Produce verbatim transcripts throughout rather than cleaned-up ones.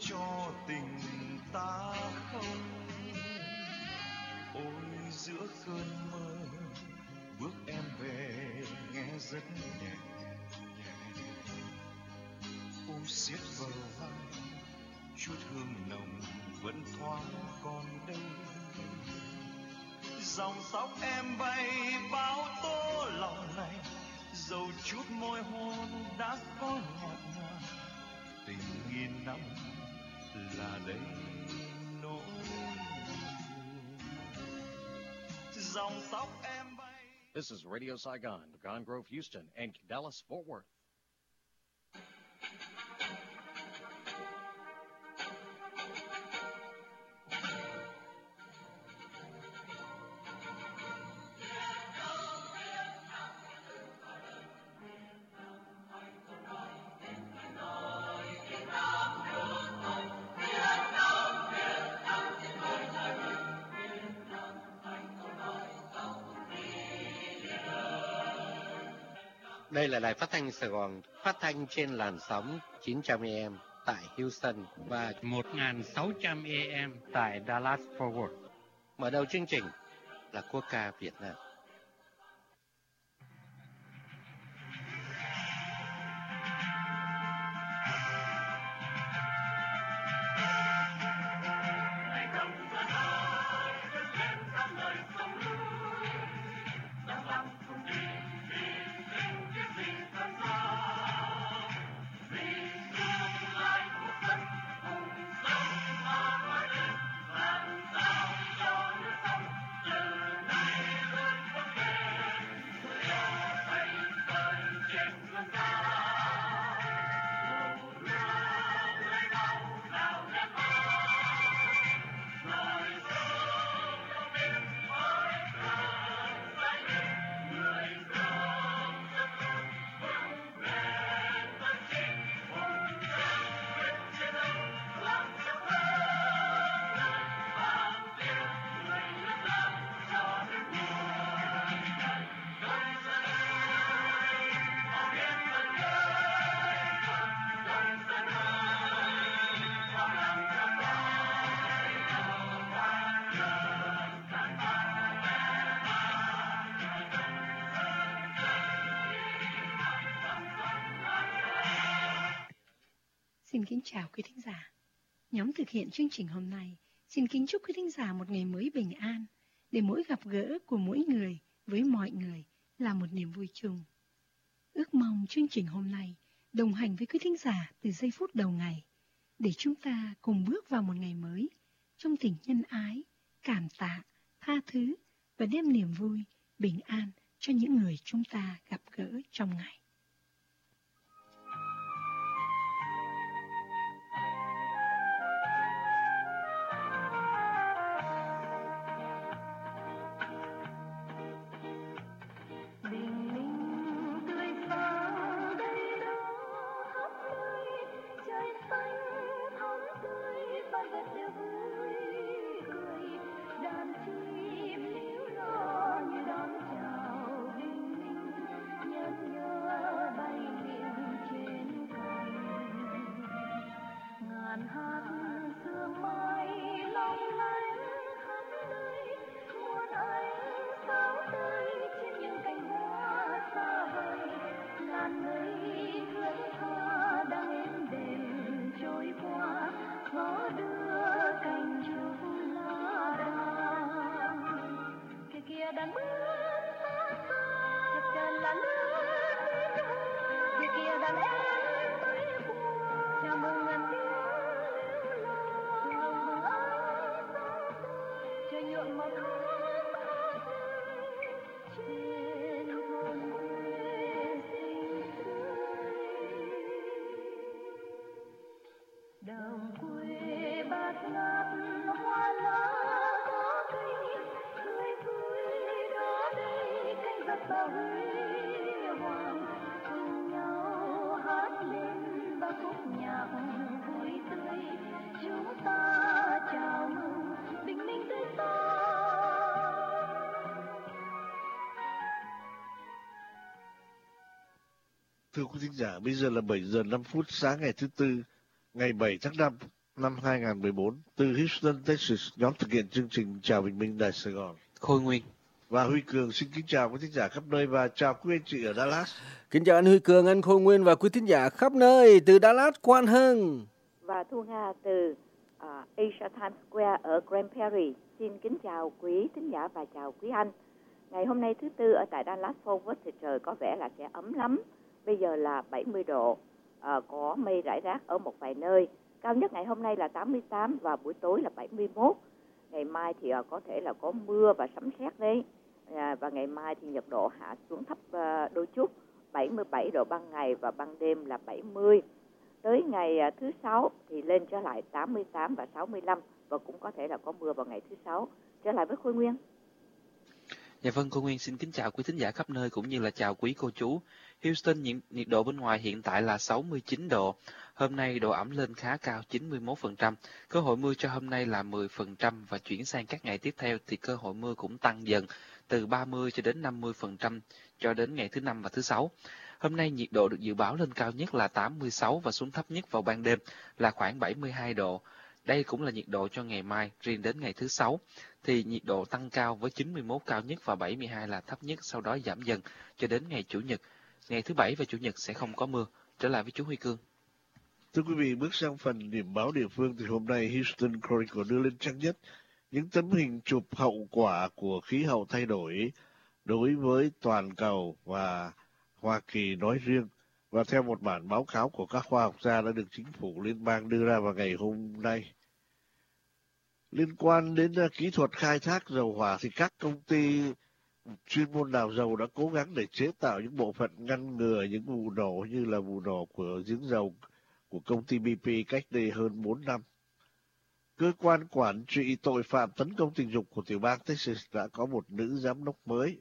cho tình ta không. Ôi giữa cơn mơ bước em về nghe rất nhẹ nhẹ, ôm siết vào vai chút hương nồng vẫn thoáng còn đây. Dòng tóc em bay bao tố lòng này, dầu chút môi hôn đã có ngọt ngào. Tình nghìn năm là đây nỗi dòng tóc em bay. This is Radio Saigon, Gone Grove, Houston, and Dallas, Fort Worth. Đây là đài phát thanh Sài Gòn, phát thanh trên làn sóng chín trăm A M tại Houston và một nghìn sáu trăm A M tại Dallas Fort Worth. Mở đầu chương trình là quốc ca Việt Nam. Xin kính chào quý thính giả. Nhóm thực hiện chương trình hôm nay xin kính chúc quý thính giả một ngày mới bình an, để mỗi gặp gỡ của mỗi người với mọi người là một niềm vui chung. Ước mong chương trình hôm nay đồng hành với quý thính giả từ giây phút đầu ngày, để chúng ta cùng bước vào một ngày mới trong tình nhân ái, cảm tạ, tha thứ và đem niềm vui, bình an cho những người chúng ta gặp gỡ trong ngày. Thưa quý thính giả, bây giờ là bảy giờ năm phút sáng ngày thứ Tư, ngày bảy tháng năm năm hai nghìn không trăm mười bốn. Từ Houston, Texas, nhóm thực hiện chương trình Chào Bình Minh Đài Sài Gòn. Khôi Nguyên và Huy Cường xin kính chào quý thính giả khắp nơi và chào quý anh chị ở Dallas. Kính chào anh Huy Cường, anh Khôi Nguyên và quý thính giả khắp nơi từ Dallas, Quan Hưng. Và Thu Nga từ uh, Asia Times Square ở Grand Prairie. Xin kính chào quý thính giả và chào quý anh. Ngày hôm nay thứ Tư ở tại Dallas Fort Worth thì trời có vẻ là sẽ ấm lắm. Bây giờ là bảy mươi độ, uh, có mây rải rác ở một vài nơi. Cao nhất ngày hôm nay là tám mươi tám và buổi tối là bảy mươi mốt. Ngày mai thì uh, có thể là có mưa và sấm sét đấy. Uh, và ngày mai thì nhiệt độ hạ xuống thấp uh, đôi chút, bảy mươi bảy độ ban ngày và ban đêm là bảy mươi. Tới ngày uh, thứ Sáu thì lên trở lại tám mươi tám và sáu mươi lăm và cũng có thể là có mưa vào ngày thứ Sáu. Trở lại với Khôi Nguyên. Dạ vâng, cô Nguyên xin kính chào quý thính giả khắp nơi cũng như là chào quý cô chú. Houston, nhiệt, nhiệt độ bên ngoài hiện tại là sáu mươi chín độ. Hôm nay độ ẩm lên khá cao chín mươi mốt phần trăm. Cơ hội mưa cho hôm nay là mười phần trăm và chuyển sang các ngày tiếp theo thì cơ hội mưa cũng tăng dần từ ba mươi cho đến năm mươi phần trăm cho đến ngày thứ Năm và thứ Sáu. Hôm nay nhiệt độ được dự báo lên cao nhất là tám mươi sáu và xuống thấp nhất vào ban đêm là khoảng bảy mươi hai độ. Đây cũng là nhiệt độ cho ngày mai. Riêng đến ngày thứ Sáu thì nhiệt độ tăng cao với chín mươi mốt cao nhất và bảy mươi hai là thấp nhất, sau đó giảm dần cho đến ngày Chủ nhật. Ngày thứ Bảy và Chủ nhật sẽ không có mưa. Trở lại với chú Huy Cương. Thưa quý vị, bước sang phần điểm báo địa phương thì hôm nay Houston Chronicle đưa lên trang nhất những tấm hình chụp hậu quả của khí hậu thay đổi đối với toàn cầu và Hoa Kỳ nói riêng. Và theo một bản báo cáo của các khoa học gia đã được chính phủ liên bang đưa ra vào ngày hôm nay. Liên quan đến kỹ thuật khai thác dầu hỏa thì các công ty chuyên môn đào dầu đã cố gắng để chế tạo những bộ phận ngăn ngừa những vụ nổ như là vụ nổ của giếng dầu của công ty bê pê cách đây hơn bốn năm. Cơ quan quản trị tội phạm tấn công tình dục của tiểu bang Texas đã có một nữ giám đốc mới.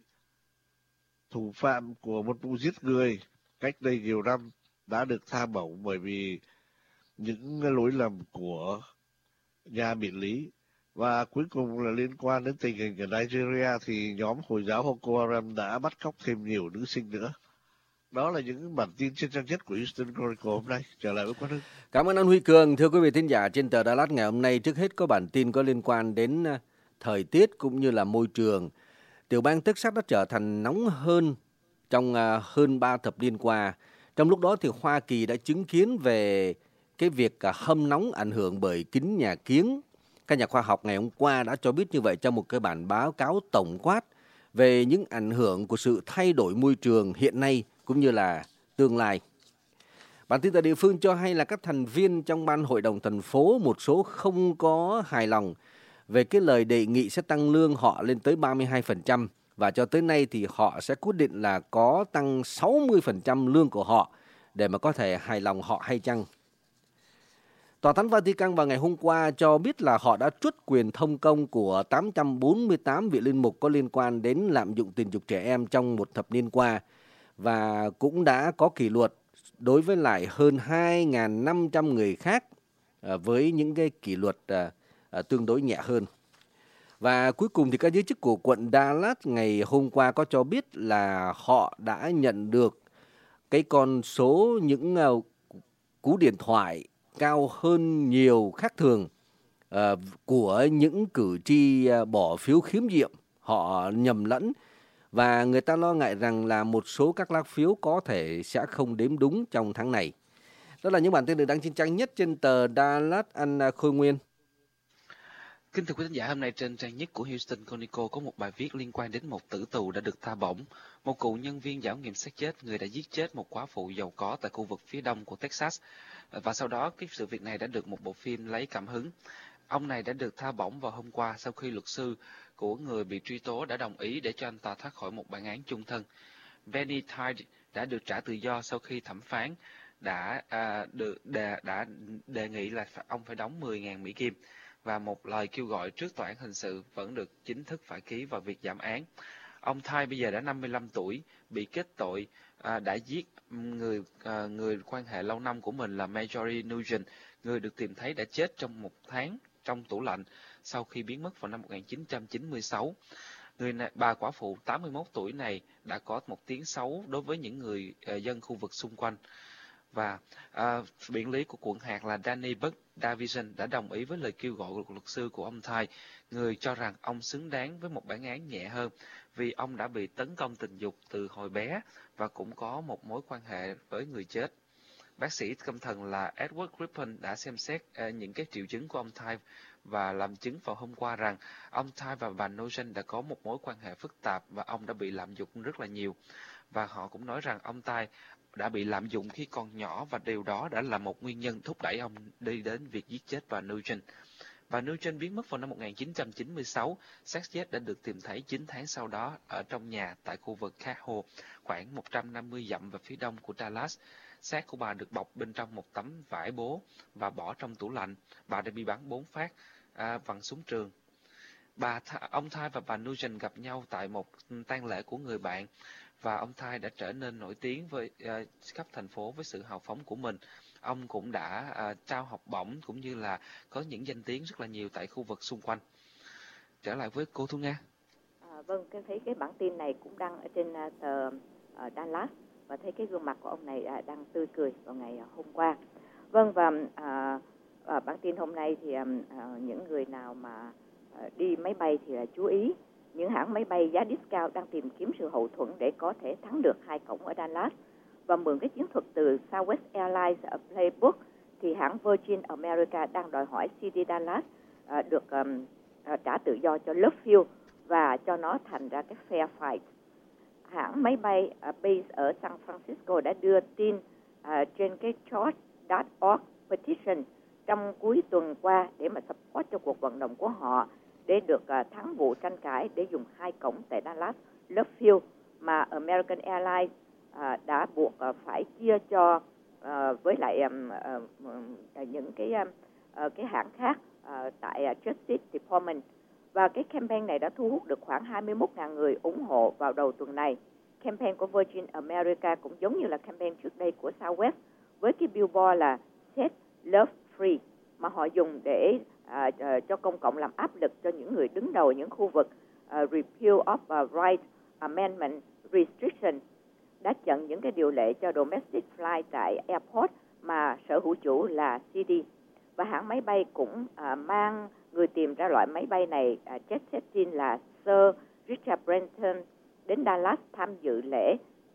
Thủ phạm của một vụ giết người cách đây nhiều năm đã được tha bổng bởi vì những lỗi lầm của nhà biện lý. Và cuối cùng là liên quan đến tình hình ở Nigeria thì nhóm Hồi giáo Boko Haram đã bắt cóc thêm nhiều nữ sinh nữa. Đó là những bản tin trên trang nhất của Houston Chronicle hôm nay. Trở lại với Quang Hưng. Cảm ơn anh Huy Cường. Thưa quý vị thính giả, trên tờ Dallas ngày hôm nay trước hết có bản tin có liên quan đến thời tiết cũng như là môi trường. Tiểu bang Texas đã trở thành nóng hơn trong hơn ba thập niên qua. Trong lúc đó thì Hoa Kỳ đã chứng kiến về cái việc hâm nóng ảnh hưởng bởi kính nhà kiếng. Các nhà khoa học ngày hôm qua đã cho biết như vậy trong một cái bản báo cáo tổng quát về những ảnh hưởng của sự thay đổi môi trường hiện nay cũng như là tương lai. Bản tin tại địa phương cho hay là các thành viên trong ban hội đồng thành phố một số không có hài lòng về cái lời đề nghị sẽ tăng lương họ lên tới ba mươi hai phần trăm và cho tới nay thì họ sẽ quyết định là có tăng sáu mươi phần trăm lương của họ để mà có thể hài lòng họ hay chăng. Tòa Thánh Vatican vào ngày hôm qua cho biết là họ đã truất quyền thông công của tám trăm bốn mươi tám vị linh mục có liên quan đến lạm dụng tình dục trẻ em trong một thập niên qua và cũng đã có kỷ luật đối với lại hơn hai nghìn năm trăm người khác với những cái kỷ luật tương đối nhẹ hơn. Và cuối cùng thì các giới chức của quận Dallas ngày hôm qua có cho biết là họ đã nhận được cái con số những cú điện thoại cao hơn nhiều khác thường uh, của những cử tri uh, bỏ phiếu khiếm nhiệm. Họ nhầm lẫn và người ta lo ngại rằng là một số các lá phiếu có thể sẽ không đếm đúng trong tháng này. Đó là những bản tin được đăng trên trang nhất trên tờ Dallas, anh Khôi Nguyên. Kính thưa quý thính giả, hôm nay trên trang nhất của Houston Chronicle có một bài viết liên quan đến một tử tù đã được tha bổng. Một cựu nhân viên giảo nghiệm xác chết, người đã giết chết một quá phụ giàu có tại khu vực phía đông của Texas. Và sau đó, cái sự việc này đã được một bộ phim lấy cảm hứng. Ông này đã được tha bổng vào hôm qua sau khi luật sư của người bị truy tố đã đồng ý để cho anh ta thoát khỏi một bản án chung thân. Benny Tide đã được trả tự do sau khi thẩm phán đã, à, được, đề, đã đề nghị là ông phải đóng mười nghìn Mỹ Kim. Và một lời kêu gọi trước tòa án hình sự vẫn được chính thức phải ký vào việc giảm án. Ông Tide bây giờ đã năm mươi lăm tuổi, bị kết tội à, đã giết người à, người quan hệ lâu năm của mình là Marjorie Nugent, người được tìm thấy đã chết trong một tháng trong tủ lạnh sau khi biến mất vào năm một nghìn chín trăm chín mươi sáu. Người này, bà quả phụ tám mươi mốt tuổi này đã có một tiếng xấu đối với những người à, dân khu vực xung quanh. Và à, biện lý của quận hạt là Danny Buck Davison đã đồng ý với lời kêu gọi của luật sư của ông Ty, người cho rằng ông xứng đáng với một bản án nhẹ hơn vì ông đã bị tấn công tình dục từ hồi bé và cũng có một mối quan hệ với người chết. Bác sĩ tâm thần là Edward Crippen đã xem xét uh, những cái triệu chứng của ông Ty và làm chứng vào hôm qua rằng ông Ty và bà Nugent đã có một mối quan hệ phức tạp và ông đã bị lạm dụng rất là nhiều. Và họ cũng nói rằng ông Ty đã bị lạm dụng khi còn nhỏ và điều đó đã là một nguyên nhân thúc đẩy ông đi đến việc giết chết bà Nugent. Bà Nugent biến mất vào năm một nghìn chín trăm chín mươi sáu, xác chết đã được tìm thấy chín tháng sau đó ở trong nhà tại khu vực Cahill, khoảng một trăm năm mươi dặm về phía đông của Dallas. Xác của bà được bọc bên trong một tấm vải bố và bỏ trong tủ lạnh. Bà đã bị bắn bốn phát à, bằng súng trường. Bà, ông Ty và bà Nugent gặp nhau tại một tang lễ của người bạn, và ông Ty đã trở nên nổi tiếng với uh, khắp thành phố với sự hào phóng của mình. Ông cũng đã uh, trao học bổng cũng như là có những danh tiếng rất là nhiều tại khu vực xung quanh. Trở lại với cô Thu Nga. À, vâng, tôi thấy cái bản tin này cũng đăng ở trên uh, tờ uh, Dallas, và thấy cái gương mặt của ông này uh, đang tươi cười vào ngày uh, hôm qua. Vâng, và uh, uh, bản tin hôm nay thì um, uh, những người nào mà uh, đi máy bay thì uh, chú ý, những hãng máy bay giá discount đang tìm kiếm sự hậu thuẫn để có thể thắng được hai cổng ở Dallas. Và mượn cái chiến thuật từ Southwest Airlines ở Playbook, thì hãng Virgin America đang đòi hỏi xê đê Dallas uh, được um, uh, trả tự do cho Love Field và cho nó thành ra cái fair fight. Hãng máy bay uh, base ở San Francisco đã đưa tin uh, trên cái change dot org petition trong cuối tuần qua để mà support cho cuộc vận động của họ để được uh, thắng vụ tranh cãi để dùng hai cổng tại Dallas Love Field mà American Airlines uh, đã buộc uh, phải chia cho uh, với lại um, uh, uh, những cái um, uh, cái hãng khác uh, tại uh, Justice Department. Và cái campaign này đã thu hút được khoảng hai mươi mốt nghìn người ủng hộ vào đầu tuần này. Campaign của Virgin America cũng giống như là campaign trước đây của Southwest, với cái billboard là Set Love Free mà họ dùng để à, à, cho công cộng làm áp lực cho những người đứng đầu những khu vực uh, Repeal of uh, Right Amendment Restriction đã chặn những cái điều lệ cho domestic flight tại airport mà sở hữu chủ là xê đê. Và hãng máy bay cũng uh, mang người tìm ra loại máy bay này, uh, Jet seventeen là Sir Richard Branson, đến Dallas tham dự lễ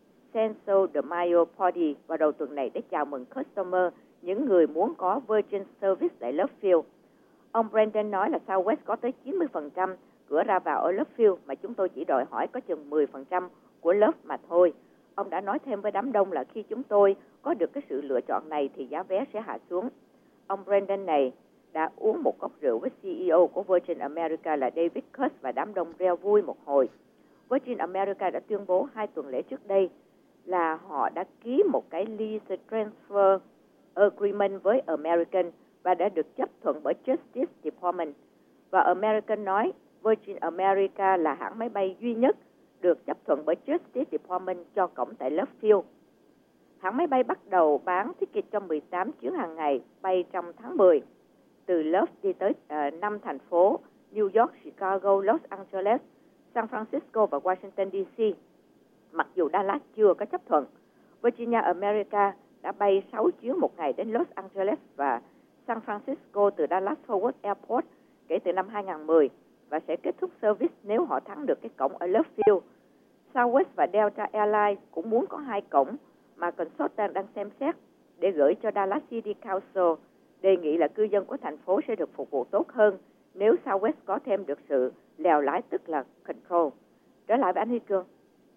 Cinco de Mayo Party vào đầu tuần này để chào mừng customer, những người muốn có Virgin Service tại Love Field. Ông Brandon nói là Southwest có tới chín mươi phần trăm cửa ra vào ở Love Field mà chúng tôi chỉ đòi hỏi có chừng mười phần trăm của Love mà thôi. Ông đã nói thêm với đám đông là khi chúng tôi có được cái sự lựa chọn này thì giá vé sẽ hạ xuống. Ông Brandon này đã uống một cốc rượu với xê e ô của Virgin America là David Cuss và đám đông reo vui một hồi. Virgin America đã tuyên bố hai tuần lễ trước đây là họ đã ký một cái lease transfer agreement với American và đã được chấp thuận bởi Justice Department. Và American nói Virgin America là hãng máy bay duy nhất được chấp thuận bởi Justice Department cho cổng tại Love Field. Hãng máy bay bắt đầu bán ticket cho mười tám chuyến hàng ngày bay trong tháng mười, từ Love đi tới uh, năm thành phố New York, Chicago, Los Angeles, San Francisco và Washington đê xê. Mặc dù Dallas chưa có chấp thuận, Virginia America đã bay sáu chuyến một ngày đến Los Angeles và San Francisco từ Dallas Forward Airport kể từ năm hai nghìn không trăm mười và sẽ kết thúc service nếu họ thắng được cái cổng ở Love Field. Southwest và Delta Airlines cũng muốn có hai cổng mà consultant đang xem xét để gửi cho Dallas City Council, đề nghị là cư dân của thành phố sẽ được phục vụ tốt hơn nếu Southwest có thêm được sự lèo lái, tức là control. Trở lại với anh Huy Cương.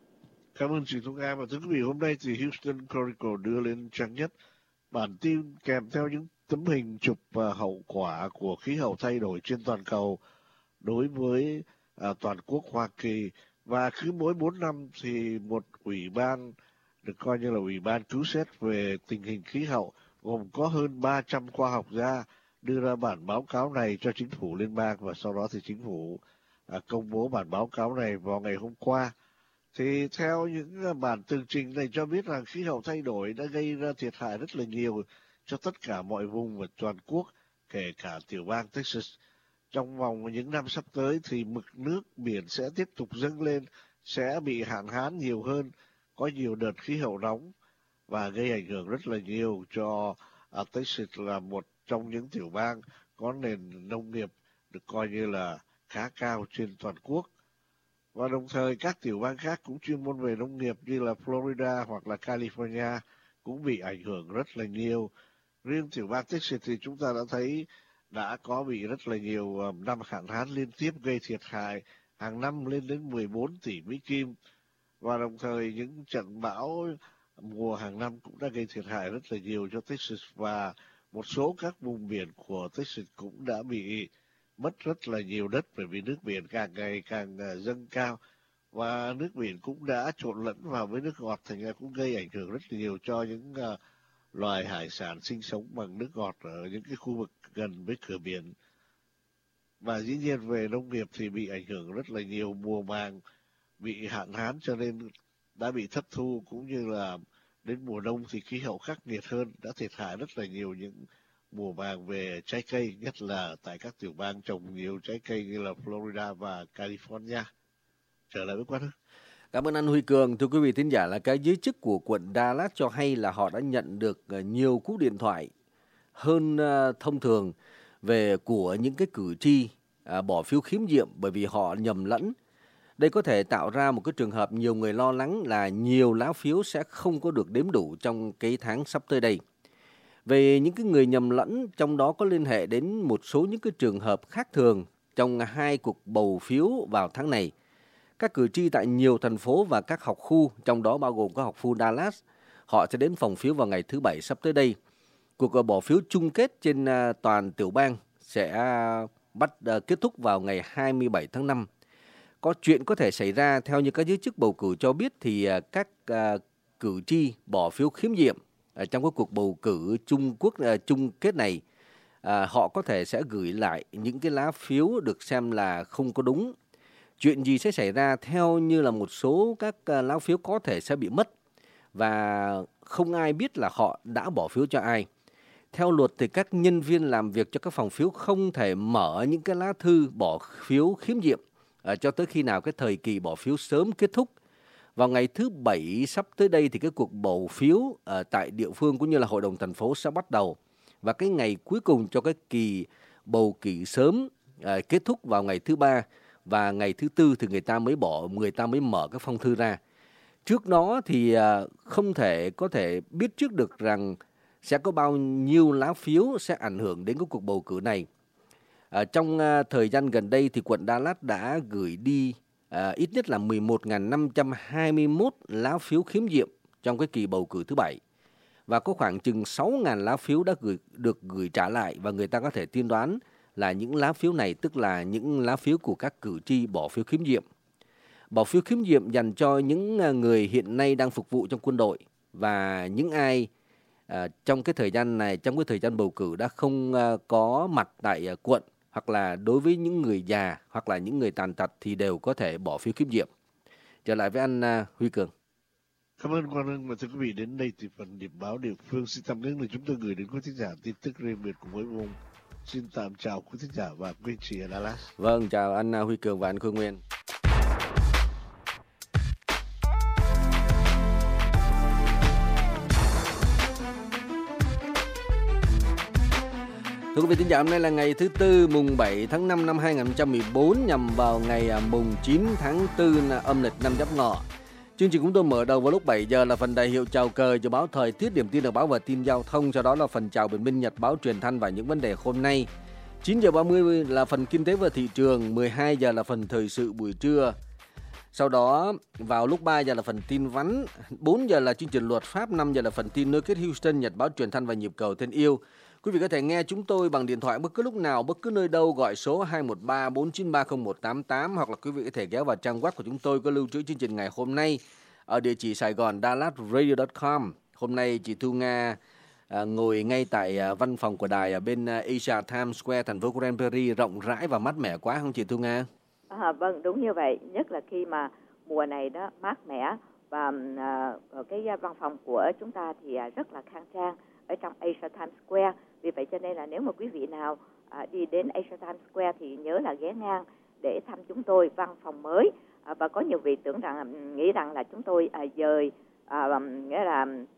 Cảm ơn chị Thu Nga. Và thưa quý vị, hôm nay thì Houston Chronicle đưa lên trang nhất bản tin kèm theo những tấm hình chụp và hậu quả của khí hậu thay đổi trên toàn cầu đối với à, toàn quốc Hoa Kỳ. Và cứ mỗi bốn năm thì một ủy ban được coi như là ủy ban cứu xét về tình hình khí hậu gồm có hơn ba trăm khoa học gia đưa ra bản báo cáo này cho chính phủ liên bang, và sau đó thì chính phủ à, công bố bản báo cáo này vào ngày hôm qua. Thì theo những bản tường trình này cho biết rằng khí hậu thay đổi đã gây ra thiệt hại rất là nhiều cho tất cả mọi vùng và toàn quốc, kể cả tiểu bang Texas. Trong vòng những năm sắp tới thì mực nước biển sẽ tiếp tục dâng lên, sẽ bị hạn hán nhiều hơn, có nhiều đợt khí hậu nóng và gây ảnh hưởng rất là nhiều cho uh, Texas là một trong những tiểu bang có nền nông nghiệp được coi như là khá cao trên toàn quốc. Và đồng thời các tiểu bang khác cũng chuyên môn về nông nghiệp như là Florida hoặc là California cũng bị ảnh hưởng rất là nhiều. Riêng tiểu bang Texas thì chúng ta đã thấy đã có bị rất là nhiều um, năm hạn hán liên tiếp gây thiệt hại hàng năm lên đến mười bốn tỷ Mỹ Kim. Và đồng thời những trận bão mùa hàng năm cũng đã gây thiệt hại rất là nhiều cho Texas, và một số các vùng biển của Texas cũng đã bị mất rất là nhiều đất bởi vì nước biển càng ngày càng uh, dâng cao, và nước biển cũng đã trộn lẫn vào với nước ngọt, thành ra cũng gây ảnh hưởng rất là nhiều cho những uh, loài hải sản sinh sống bằng nước ngọt ở những cái khu vực gần với cửa biển. Và dĩ nhiên về nông nghiệp thì bị ảnh hưởng rất là nhiều, mùa màng bị hạn hán cho nên đã bị thất thu, cũng như là đến mùa đông thì khí hậu khắc nghiệt hơn, đã thiệt hại rất là nhiều những mùa màng về trái cây, nhất là tại các tiểu bang trồng nhiều trái cây như là Florida và California. Trở lại với Quang Hưng. Cảm ơn anh Huy Cường. Thưa quý vị thính giả, là cái giới chức của quận Dallas cho hay là họ đã nhận được nhiều cú điện thoại hơn thông thường về của những cái cử tri bỏ phiếu khiếm nhiệm bởi vì họ nhầm lẫn. Đây có thể tạo ra một cái trường hợp nhiều người lo lắng là nhiều lá phiếu sẽ không có được đếm đủ trong cái tháng sắp tới đây. Về những cái người nhầm lẫn, trong đó có liên hệ đến một số những cái trường hợp khác thường trong hai cuộc bầu phiếu vào tháng này. Các cử tri tại nhiều thành phố và các học khu, trong đó bao gồm có học khu Dallas, họ sẽ đến phòng phiếu vào ngày thứ Bảy sắp tới đây. Cuộc bỏ phiếu chung kết trên toàn tiểu bang sẽ bắt kết thúc vào ngày hai mươi bảy tháng năm. Có chuyện có thể xảy ra, theo như các giới chức bầu cử cho biết, thì các cử tri bỏ phiếu khiếm nhiệm trong cái cuộc bầu cử Trung Quốc chung kết này, họ có thể sẽ gửi lại những cái lá phiếu được xem là không có đúng. Chuyện gì sẽ xảy ra? Theo như là một số các lá phiếu có thể sẽ bị mất và không ai biết là họ đã bỏ phiếu cho ai. Theo luật thì các nhân viên làm việc cho các phòng phiếu không thể mở những cái lá thư bỏ phiếu khiếm nhiệm cho tới khi nào cái thời kỳ bỏ phiếu sớm kết thúc. Vào ngày thứ Bảy sắp tới đây thì cái cuộc bầu phiếu ở tại địa phương cũng như là hội đồng thành phố sẽ bắt đầu. Và cái ngày cuối cùng cho cái kỳ bầu cử sớm à, kết thúc vào ngày thứ Ba, và ngày thứ Tư thì người ta mới bỏ, người ta mới mở cái phong thư ra. Trước đó thì à, không thể có thể biết trước được rằng sẽ có bao nhiêu lá phiếu sẽ ảnh hưởng đến cái cuộc bầu cử này. À, trong à, thời gian gần đây thì quận Dallas đã gửi đi à, ít nhất là mười một nghìn năm trăm hai mươi mốt lá phiếu khiếm nhiệm trong cái kỳ bầu cử thứ Bảy. Và có khoảng chừng sáu nghìn lá phiếu đã gửi, được gửi trả lại, và người ta có thể tiên đoán là những lá phiếu này tức là những lá phiếu của các cử tri bỏ phiếu khiếm nhiệm. Bỏ phiếu khiếm nhiệm dành cho những người hiện nay đang phục vụ trong quân đội và những ai à, trong cái thời gian này, trong cái thời gian bầu cử đã không à, có mặt tại à, quận, hoặc là đối với những người già hoặc là những người tàn tật thì đều có thể bỏ phiếu khiếm nhiệm. Trở lại với anh à, Huy Cường. Cảm ơn Quang Hưng. Và thưa quý vị, đến đây thì phần điểm báo địa phương xin tạm ngưng để chúng tôi gửi đến quý thính giả tin tức riêng biệt của mỗi vùng. Xin tạm chào quý thính giả và quý chị ở Dallas. Vâng, chào anh Huy Cường và anh Khương Nguyên. Thưa quý vị thính giả, hôm nay là ngày thứ Tư, mùng bảy tháng năm năm hai nghìn không trăm mười bốn, nhằm vào ngày mùng chín tháng tư âm lịch năm Giáp Ngọ. Chương trình chúng tôi mở đầu vào lúc bảy giờ là phần đại hiệu chào cờ dự báo thời tiết, điểm tin được báo và tin giao thông, sau đó là phần chào bình minh, nhật báo, truyền thanh và những vấn đề hôm nay. chín giờ ba mươi là phần kinh tế và thị trường, mười hai giờ là phần thời sự buổi trưa. Sau đó vào lúc ba giờ là phần tin vắn, bốn giờ là chương trình luật pháp, năm giờ là phần tin nối kết Houston, nhật báo, truyền thanh và nhịp cầu thân yêu. Quý vị có thể nghe chúng tôi bằng điện thoại bất cứ lúc nào, bất cứ nơi đâu, gọi số hai một ba bốn chín ba không một tám tám, hoặc là quý vị có thể ghé vào trang web của chúng tôi có lưu trữ chương trình ngày hôm nay ở địa chỉ Sài Gòn Dallas Radio chấm com. Hôm nay chị Thu Nga à, ngồi ngay tại à, văn phòng của đài ở bên à, Asia Times Square, thành phố Grand Prairie, rộng rãi và mát mẻ quá không chị Thu Nga? À, vâng, đúng như vậy, nhất là khi mà mùa này đó mát mẻ, và à, ở cái văn phòng của chúng ta thì à, rất là khang trang ở trong Asia Times Square. Vì vậy cho nên là nếu mà quý vị nào à, đi đến Asia Times Square thì nhớ là ghé ngang để thăm chúng tôi, văn phòng mới. À, và có nhiều vị tưởng rằng nghĩ rằng là chúng tôi à, dời à, nghĩa là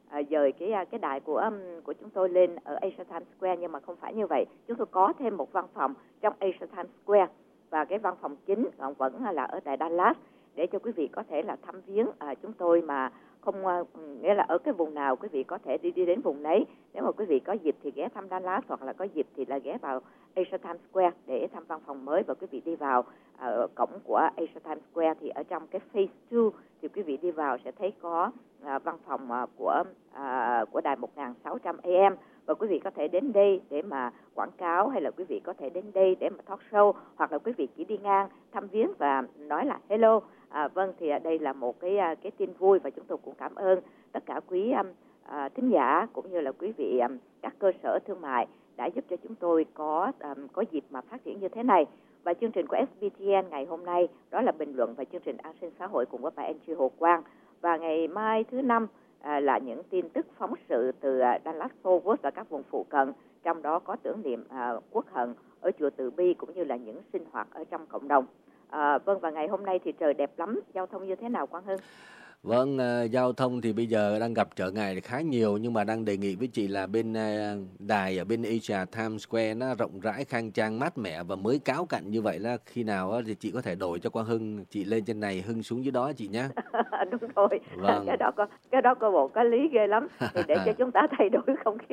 à, dời cái cái đài của um, của chúng tôi lên ở Asia Times Square, nhưng mà không phải như vậy. Chúng tôi có thêm một văn phòng trong Asia Times Square, và cái văn phòng chính còn vẫn là ở tại Dallas, để cho quý vị có thể là thăm viếng à, chúng tôi mà không, uh, nghĩa là ở cái vùng nào quý vị có thể đi đi đến vùng đấy. Nếu mà quý vị có dịp thì ghé thăm Dallas, hoặc là có dịp thì là ghé vào Asia Times Square để thăm văn phòng mới. Và quý vị đi vào ở uh, cổng của Asia Times Square thì ở trong cái phase hai thì quý vị đi vào sẽ thấy có uh, văn phòng uh, của uh, của đài một nghìn sáu trăm A M, và quý vị có thể đến đây để mà quảng cáo, hay là quý vị có thể đến đây để mà talk show, hoặc là quý vị chỉ đi ngang thăm viếng và nói là hello. À, vâng, thì đây là một cái cái tin vui, và chúng tôi cũng cảm ơn tất cả quý um, à, thính giả cũng như là quý vị um, các cơ sở thương mại đã giúp cho chúng tôi có um, có dịp mà phát triển như thế này. Và chương trình của ét bê tê en ngày hôm nay đó là bình luận và chương trình an sinh xã hội cùng với bà Angie Hồ Quang. Và ngày mai thứ năm à, là những tin tức phóng sự từ uh, Dallas Fort Worth và các vùng phụ cận, trong đó có tưởng niệm uh, quốc hận ở chùa Từ Bi cũng như là những sinh hoạt ở trong cộng đồng. À, vâng, và ngày hôm nay thì trời đẹp lắm. Giao thông như thế nào Quang Hưng? Vâng, uh, giao thông thì bây giờ đang gặp trở ngại khá nhiều, nhưng mà đang đề nghị với chị là bên uh, đài ở bên Asia Times Square nó rộng rãi, khang trang, mát mẻ và mới cáo cạnh như vậy, là khi nào uh, thì chị có thể đổi cho Quang Hưng, chị lên trên này, Hưng xuống dưới đó chị nhé. Đúng rồi, vâng. cái đó có cái đó có một cái lý ghê lắm, thì để cho chúng ta thay đổi không khí.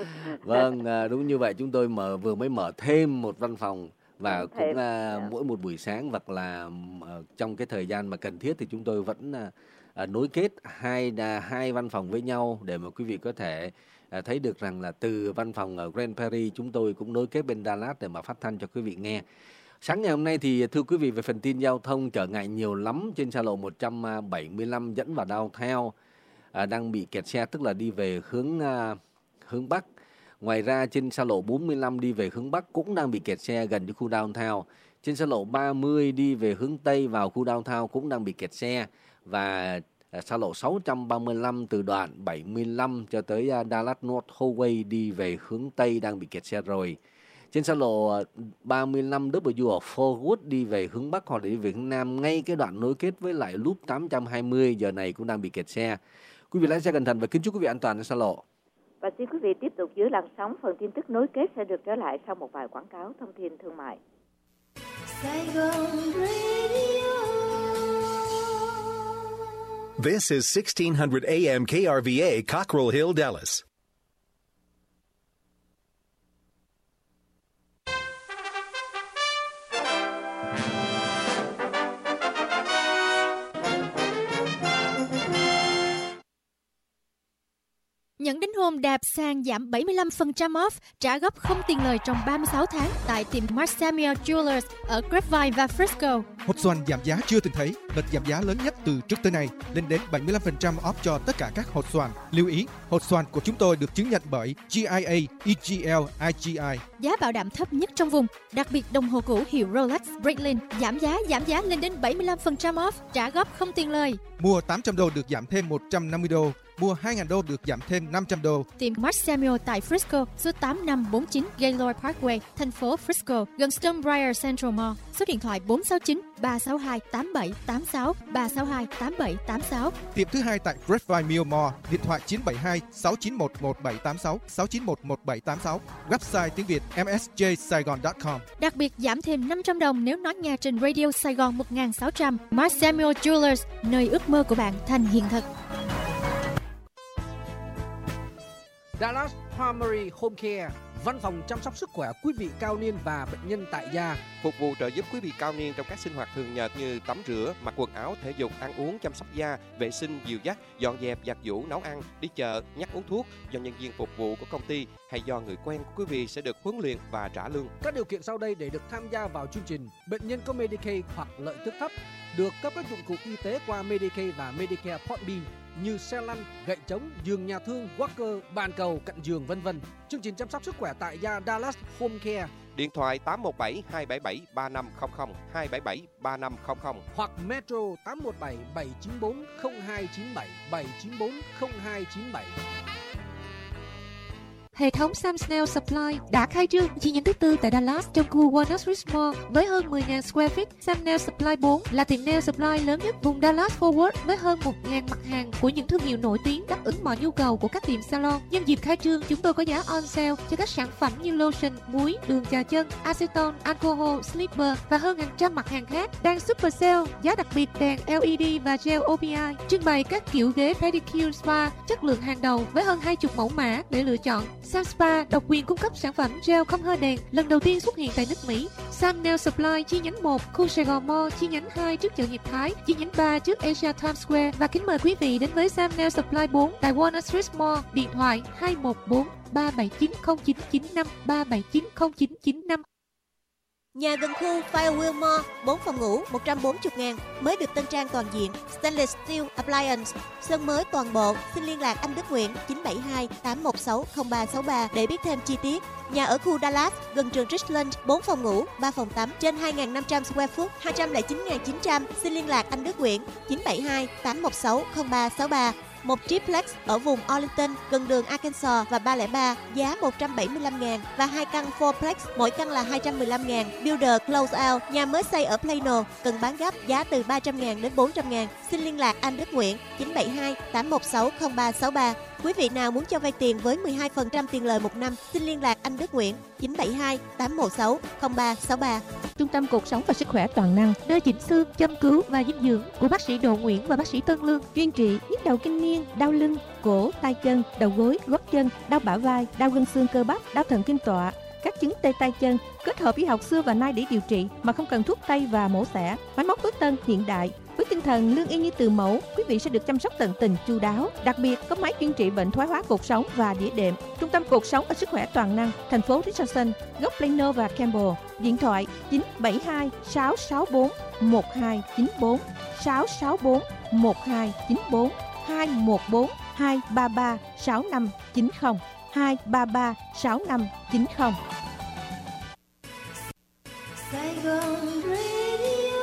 Vâng, uh, đúng như vậy, chúng tôi mở vừa mới mở thêm một văn phòng, và cũng uh, yeah. mỗi một buổi sáng hoặc là uh, trong cái thời gian mà cần thiết thì chúng tôi vẫn uh, uh, nối kết hai uh, hai văn phòng với nhau, để mà quý vị có thể uh, thấy được rằng là từ văn phòng ở Grand Prairie chúng tôi cũng nối kết bên Dallas để mà phát thanh cho quý vị nghe. Sáng ngày hôm nay thì thưa quý vị, về phần tin giao thông, trở ngại nhiều lắm trên xa lộ một trăm bảy mươi lăm dẫn vào downtown, uh, đang bị kẹt xe, tức là đi về hướng uh, hướng Bắc. Ngoài ra trên xa lộ bốn mươi lăm đi về hướng Bắc cũng đang bị kẹt xe gần như khu downtown. Trên xa lộ ba mươi đi về hướng Tây vào khu downtown cũng đang bị kẹt xe. Và xa lộ sáu trăm ba mươi lăm từ đoạn bảy mươi lăm cho tới Dallas North Highway đi về hướng Tây đang bị kẹt xe rồi. Trên xa lộ ba mươi lăm W ở Fort Worth đi về hướng Bắc hoặc đi về hướng Nam, ngay cái đoạn nối kết với lại loop tám trăm hai mươi giờ này cũng đang bị kẹt xe. Quý vị lái xe cẩn thận và kính chúc quý vị an toàn trên xa lộ. Và xin quý vị tiếp tục giữ làn sóng, phần tin tức nối kết sẽ được trở lại sau một vài quảng cáo thông tin thương mại. This is sixteen hundred A M K R V A, Cockrell Hill, Dallas. Nhận đính hôn đạp sàn giảm bảy mươi lăm phần trăm off, trả góp không tiền lời trong ba mươi sáu tháng tại tiệm Mark Samuel Jewelers ở Grapevine và Frisco. Hột xoàn giảm giá chưa từng thấy, đợt giảm giá lớn nhất từ trước tới nay, lên đến bảy mươi lăm phần trăm off cho tất cả các hột xoàn. Lưu ý, hột xoàn của chúng tôi được chứng nhận bởi G I A, E G L, I G I. Giá bảo đảm thấp nhất trong vùng, đặc biệt đồng hồ cũ hiệu Rolex, Breitling giảm giá giảm giá lên đến bảy mươi lăm phần trăm off, trả góp không tiền lời. Mua tám trăm đô được giảm thêm một trăm năm mươi đô. Mua hai nghìn đô được giảm thêm năm trăm đô. Tiệm Mark Samuel tại Frisco, số tám năm bốn chín Gaylord Parkway, thành phố Frisco, gần Stonebriar Central Mall. Số điện thoại bốn sáu chín ba sáu hai tám bảy tám sáu, ba sáu hai tám bảy tám sáu. Tiệm thứ hai tại Grapevine Mill Mall, điện thoại chín bảy hai sáu chín một một bảy tám sáu, sáu chín một một bảy tám sáu. Website tiếng Việt m s j saigon chấm com. Đặc biệt giảm thêm năm trăm đồng nếu nói nghe trên Radio Sài Gòn một nghìn sáu trăm. Mark Samuel Jewelers, nơi ước mơ của bạn thành hiện thực. Dallas Primary Home Care, văn phòng chăm sóc sức khỏe quý vị cao niên và bệnh nhân tại gia. Phục vụ trợ giúp quý vị cao niên trong các sinh hoạt thường nhật như tắm rửa, mặc quần áo, thể dục, ăn uống, chăm sóc da, vệ sinh, dìu dắt, dọn dẹp, giặt giũ, nấu ăn, đi chợ, nhắc uống thuốc do nhân viên phục vụ của công ty hay do người quen của quý vị sẽ được huấn luyện và trả lương. Các điều kiện sau đây để được tham gia vào chương trình: bệnh nhân có Medicaid hoặc lợi tức thấp, được cấp các dụng cụ y tế qua Medicaid và Medicare Part B như xe lăn, gậy trống, giường nhà thương, walker, bàn cầu, cạnh giường vân vân. Chương trình chăm sóc sức khỏe tại gia Dallas Home Care. Điện thoại tám một bảy hai bảy bảy ba năm không không, hai bảy bảy ba năm không không hoặc Metro tám một bảy bảy chín bốn không hai chín bảy, bảy chín bốn không hai chín bảy. Hệ thống Sam Snell Supply đã khai trương chi nhánh thứ tư tại Dallas trong khu Walnut Ridge Mall với hơn mười nghìn square feet. Sam Snell Supply bốn là tiệm nail supply lớn nhất vùng Dallas Fort Worth với hơn một nghìn mặt hàng của những thương hiệu nổi tiếng đáp ứng mọi nhu cầu của các tiệm salon. Nhân dịp khai trương, chúng tôi có giá on sale cho các sản phẩm như lotion, muối, đường chà chân, acetone, alcohol, slipper và hơn hàng trăm mặt hàng khác. Đang super sale, giá đặc biệt đèn lờ e đê và gel o pê i, trưng bày các kiểu ghế pedicure spa chất lượng hàng đầu với hơn hai mươi mẫu mã để lựa chọn. Sam Spa độc quyền cung cấp sản phẩm gel không hơi đèn lần đầu tiên xuất hiện tại nước Mỹ. Sam Nail Supply chi nhánh một, khu Sài Gòn Mall, chi nhánh hai trước chợ Hiệp Thái, chi nhánh ba trước Asia Times Square. Và kính mời quý vị đến với Sam Nail Supply bốn tại Walnut Street Mall, điện thoại hai một bốn ba bảy chín không chín chín năm ba bảy chín không chín chín năm. Nhà gần khu Firewheel Mall, bốn phòng ngủ, một trăm bốn mươi ngàn, mới được tân trang toàn diện, Stainless Steel Appliance, sơn mới toàn bộ. Xin liên lạc anh Đức Nguyễn chín bảy hai tám một sáu không ba sáu ba để biết thêm chi tiết. Nhà ở khu Dallas, gần trường Richland, bốn phòng ngủ, ba phòng tắm, trên hai nghìn năm trăm square foot, hai trăm lẻ chín nghìn chín trăm. Xin liên lạc anh Đức Nguyễn chín bảy hai tám một sáu không ba sáu ba. Một triplex ở vùng Arlington, gần đường Arkansas và ba không ba, giá một trăm bảy mươi lăm ngàn và hai căn fourplex, mỗi căn là hai trăm mười lăm ngàn. Builder close out, nhà mới xây ở Plano, cần bán gấp, giá từ ba trăm ngàn đến bốn trăm ngàn. Xin liên lạc anh Đức Nguyễn chín bảy hai tám một sáu không ba sáu ba. Quý vị nào muốn cho vay tiền với mười hai phần trăm tiền lời một năm, xin liên lạc anh Đức Nguyễn chín bảy hai tám một sáu không ba sáu ba. Trung tâm Cuộc sống và Sức khỏe Toàn năng, nơi chỉnh xương, châm cứu và dinh dưỡng của bác sĩ Đỗ Nguyễn và bác sĩ Tân Lương, chuyên trị nhức đầu kinh niên, đau lưng, cổ, tay chân, đầu gối, gót chân, đau bả vai, đau gân xương cơ bắp, đau thần kinh tọa, các chứng tê tay chân, kết hợp y học xưa và nay để điều trị mà không cần thuốc tây và mổ xẻ, máy móc tối tân hiện đại. Với tinh thần lương y như từ mẫu, quý vị sẽ được chăm sóc tận tình chu đáo. Đặc biệt có máy chuyên trị bệnh thoái hóa cột sống và đĩa đệm. Trung tâm Cuộc sống và Sức khỏe Toàn năng, thành phố Richardson, góc Plano và Campbell. Điện thoại chín bảy hai sáu sáu bốn một hai chín bốn, sáu sáu bốn một hai chín bốn, hai một bốn hai ba ba sáu năm chín không, hai ba ba sáu năm chín không. Sài Gòn Radio.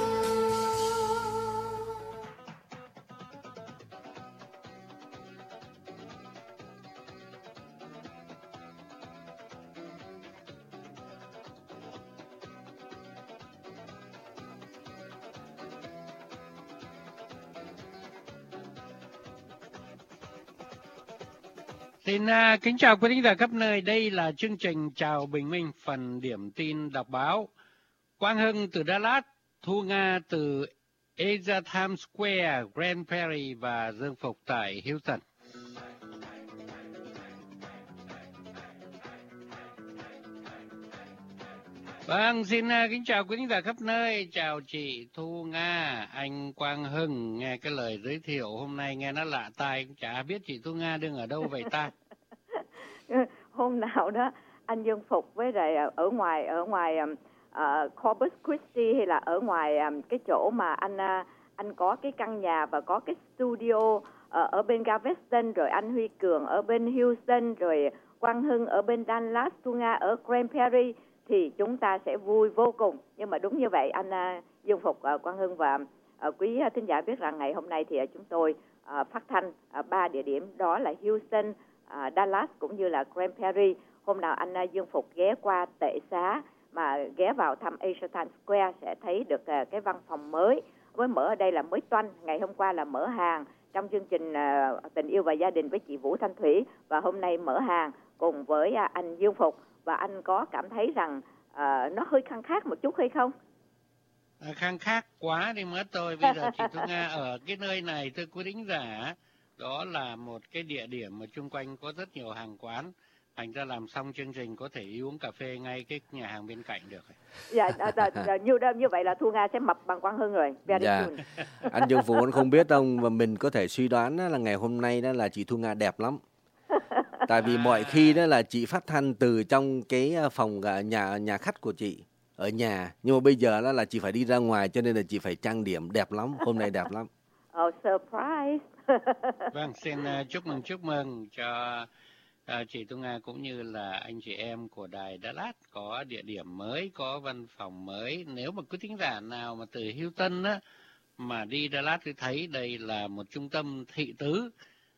Xin uh, kính chào quý thính giả khắp nơi. Đây là chương trình Chào Bình Minh, phần điểm tin đọc báo. Quang Hưng từ Dallas, Thu Nga từ Asia Times Square, Grand Prairie và Dương Phục tại Houston. Vâng, xin uh, kính chào quý thính giả khắp nơi. Chào chị Thu Nga, anh Quang Hưng. Nghe cái lời giới thiệu hôm nay nghe nó lạ tai, cũng chả biết chị Thu Nga đương ở đâu vậy ta. Hôm nào đó anh Dương Phục với lại ở ngoài ở ngoài uh, Corpus Christi hay là ở ngoài um, cái chỗ mà anh uh, anh có cái căn nhà và có cái studio uh, ở bên Galveston, rồi anh Huy Cường ở bên Houston, rồi Quang Hưng ở bên Dallas, Thu Nga ở Grand Prairie, thì chúng ta sẽ vui vô cùng. Nhưng mà đúng như vậy anh uh, Dương Phục, uh, Quang Hưng và uh, quý uh, thính giả biết rằng ngày hôm nay thì uh, chúng tôi uh, phát thanh uh, ba địa điểm, đó là Houston, uh, Dallas cũng như là Grand Prairie. Hôm nào anh uh, Dương Phục ghé qua Tệ Xá mà ghé vào thăm Asia Times Square sẽ thấy được uh, cái văn phòng mới. Mới mở ở đây là mới toanh, ngày hôm qua là mở hàng trong chương trình uh, Tình yêu và gia đình với chị Vũ Thanh Thủy, và hôm nay mở hàng cùng với uh, anh Dương Phục. Và anh có cảm thấy rằng uh, nó hơi khăng khác một chút hay không? À, khăng khác quá đi mất tôi. Bây giờ chị Thu Nga ở cái nơi này, thưa quý thính giả, đó là một cái địa điểm mà chung quanh có rất nhiều hàng quán. Thành ra làm xong chương trình có thể đi uống cà phê ngay cái nhà hàng bên cạnh được. Dạ, à, à, như, như vậy là Thu Nga sẽ mập bằng Quang Hưng rồi. Dạ. Anh Dương Phú không biết đâu, mà mình có thể suy đoán là ngày hôm nay đó là chị Thu Nga đẹp lắm. Tại vì mọi khi đó là chị phát thanh từ trong cái phòng nhà nhà khách của chị ở nhà, nhưng mà bây giờ đó là chị phải đi ra ngoài, cho nên là chị phải trang điểm đẹp lắm. Hôm nay đẹp lắm. Oh, surprise. Vâng, xin uh, chúc mừng chúc mừng cho uh, chị Thu Nga cũng như là anh chị em của đài Dallas có địa điểm mới, có văn phòng mới. Nếu mà quý thính giả nào mà từ Houston á mà đi Dallas thì thấy đây là một trung tâm thị tứ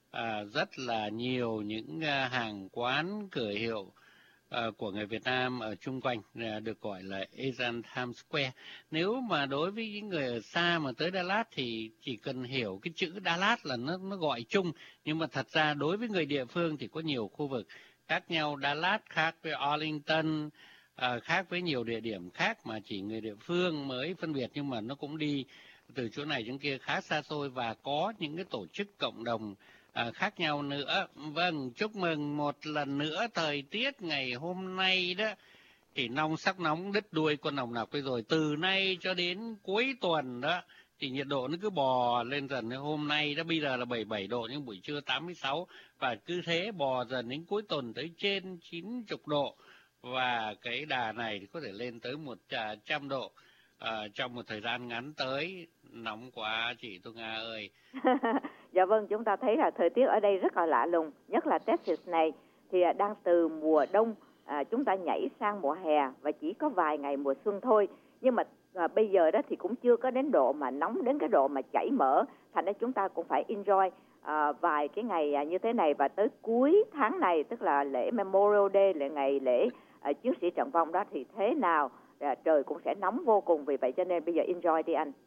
à, rất là nhiều những à, hàng quán cửa hiệu à, của người Việt Nam ở chung quanh à, được gọi là Asian Times Square. Nếu mà đối với những người ở xa mà tới Dallas thì chỉ cần hiểu cái chữ Dallas là nó nó gọi chung, nhưng mà thật ra đối với người địa phương thì có nhiều khu vực khác nhau. Dallas khác với Arlington, à, khác với nhiều địa điểm khác mà chỉ người địa phương mới phân biệt, nhưng mà nó cũng đi từ chỗ này đến kia khá xa xôi và có những cái tổ chức cộng đồng à, khác nhau nữa. Vâng, chúc mừng một lần nữa. Thời tiết ngày hôm nay đó thì nóng sắc nóng đứt đuôi con nồng nọc cái rồi, từ nay cho đến cuối tuần đó thì nhiệt độ nó cứ bò lên dần. Hôm nay đó bây giờ là bảy mươi bảy độ nhưng buổi trưa tám mươi sáu, và cứ thế bò dần đến cuối tuần tới trên chín mươi độ, và cái đà này thì có thể lên tới một trăm độ à, trong một thời gian ngắn tới. Nóng quá chị Thu Nga ơi. Dạ vâng, chúng ta thấy là thời tiết ở đây rất là lạ lùng, nhất là Texas này thì đang từ mùa đông à, chúng ta nhảy sang mùa hè và chỉ có vài ngày mùa xuân thôi. Nhưng mà à, bây giờ đó thì cũng chưa có đến độ mà nóng đến cái độ mà chảy mỡ, thành ra chúng ta cũng phải enjoy à, vài cái ngày à, như thế này, và tới cuối tháng này tức là lễ Memorial Day, là ngày lễ à, chiến sĩ trận vong đó, thì thế nào à, trời cũng sẽ nóng vô cùng. Vì vậy cho nên bây giờ enjoy đi anh.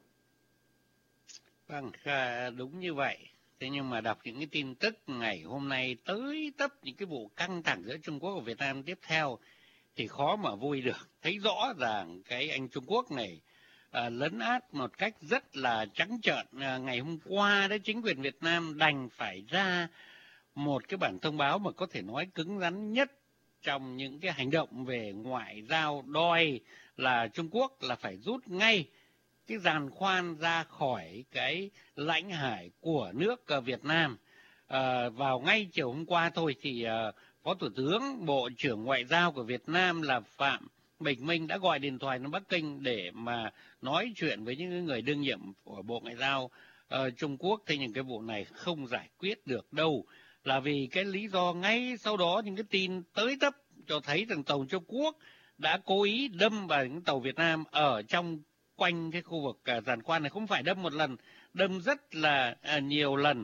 Vâng, đúng như vậy. Thế nhưng mà đọc những cái tin tức ngày hôm nay tới tấp những cái vụ căng thẳng giữa Trung Quốc và Việt Nam tiếp theo thì khó mà vui được. Thấy rõ ràng cái anh Trung Quốc này à, lấn át một cách rất là trắng trợn. À, ngày hôm qua đó chính quyền Việt Nam đành phải ra một cái bản thông báo mà có thể nói cứng rắn nhất trong những cái hành động về ngoại giao, đòi là Trung Quốc là phải rút ngay cái giàn khoan ra khỏi cái lãnh hải của nước Việt Nam. À, vào ngay chiều hôm qua thôi thì uh, Phó Thủ tướng Bộ trưởng Ngoại giao của Việt Nam là Phạm Bình Minh đã gọi điện thoại đến Bắc Kinh để mà nói chuyện với những người đương nhiệm của Bộ Ngoại giao uh, Trung Quốc. Thế nhưng cái vụ này không giải quyết được đâu, là vì cái lý do ngay sau đó những cái tin tới tấp cho thấy rằng tàu Trung Quốc đã cố ý đâm vào những tàu Việt Nam ở trong quanh cái khu vực uh, giàn khoan này. Không phải đâm một lần, đâm rất là uh, nhiều lần,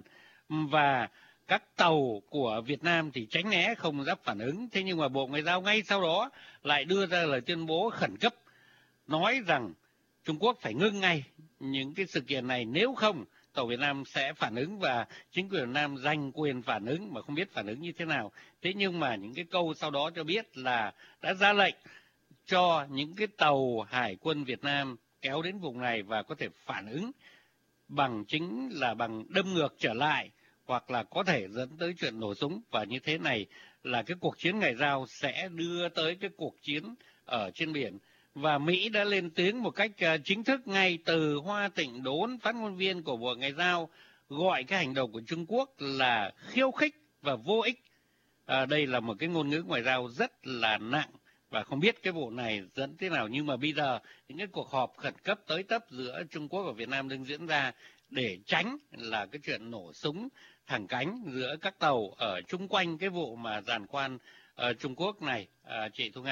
và các tàu của Việt Nam thì tránh né không dám phản ứng. Thế nhưng mà Bộ Ngoại giao ngay sau đó lại đưa ra lời tuyên bố khẩn cấp nói rằng Trung Quốc phải ngưng ngay những cái sự kiện này, nếu không tàu Việt Nam sẽ phản ứng, và chính quyền Việt Nam giành quyền phản ứng mà không biết phản ứng như thế nào. Thế nhưng mà những cái câu sau đó cho biết là đã ra lệnh cho những cái tàu hải quân Việt Nam kéo đến vùng này và có thể phản ứng bằng chính là bằng đâm ngược trở lại, hoặc là có thể dẫn tới chuyện nổ súng. Và như thế này là cái cuộc chiến ngoại giao sẽ đưa tới cái cuộc chiến ở trên biển. Và Mỹ đã lên tiếng một cách chính thức ngay từ Hoa Tịnh Đốn, phát ngôn viên của Bộ Ngoại giao, gọi cái hành động của Trung Quốc là khiêu khích và vô ích. À, đây là một cái ngôn ngữ ngoại giao rất là nặng, và không biết cái vụ này dẫn thế nào. Nhưng mà bây giờ những cái cuộc họp khẩn cấp tới tấp giữa Trung Quốc và Việt Nam đang diễn ra để tránh là cái chuyện nổ súng thẳng cánh giữa các tàu ở chung quanh cái vụ mà giàn khoan uh, Trung Quốc này. Uh, chị Thu Nga,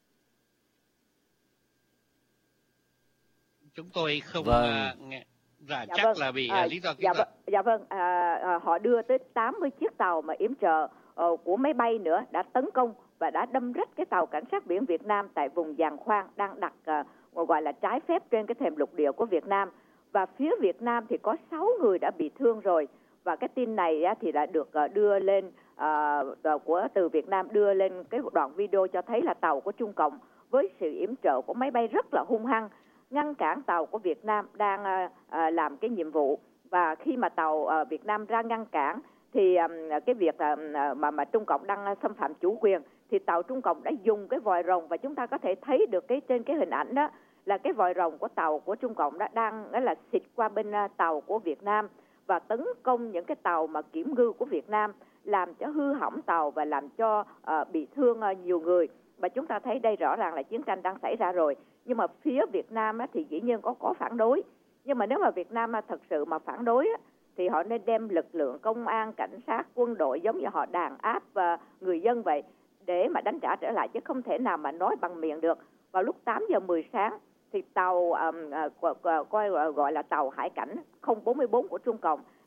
chúng tôi không vâng. uh, nghe dạ, dạ chắc vâng. là vì à, uh, lý do kỹ dạ, thuật. v- dạ vâng, à, à, họ đưa tới tám mươi chiếc tàu mà yểm trợ uh, của máy bay nữa đã tấn công và đã đâm rách cái tàu cảnh sát biển Việt Nam tại vùng giàn khoan đang đặt uh, gọi là trái phép trên cái thềm lục địa của Việt Nam. Và phía Việt Nam thì có sáu người đã bị thương rồi. Và cái tin này á, thì đã được uh, đưa lên uh, của từ Việt Nam đưa lên cái đoạn video cho thấy là tàu của Trung Cộng với sự yểm trợ của máy bay rất là hung hăng ngăn cản tàu của Việt Nam đang uh, uh, làm cái nhiệm vụ. Và khi mà tàu uh, Việt Nam ra ngăn cản thì um, cái việc uh, mà mà Trung Cộng đang uh, xâm phạm chủ quyền thì tàu Trung Cộng đã dùng cái vòi rồng, và chúng ta có thể thấy được cái trên cái hình ảnh đó là cái vòi rồng của tàu của Trung Cộng đã đang đó là xịt qua bên uh, tàu của Việt Nam và tấn công những cái tàu mà kiểm ngư của Việt Nam, làm cho hư hỏng tàu và làm cho uh, bị thương uh, nhiều người. Và chúng ta thấy đây rõ ràng là chiến tranh đang xảy ra rồi. Nhưng mà phía Việt Nam á, thì dĩ nhiên có có phản đối. Nhưng mà nếu mà Việt Nam á, thật sự mà phản đối á, thì họ nên đem lực lượng công an, cảnh sát, quân đội giống như họ đàn áp uh, người dân vậy để mà đánh trả trở lại, chứ không thể nào mà nói bằng miệng được. Vào lúc tám giờ mười sáng thì tàu um, uh, coi uh, uh, gọi là tàu hải cảnh không bốn bốn của Trung Cộng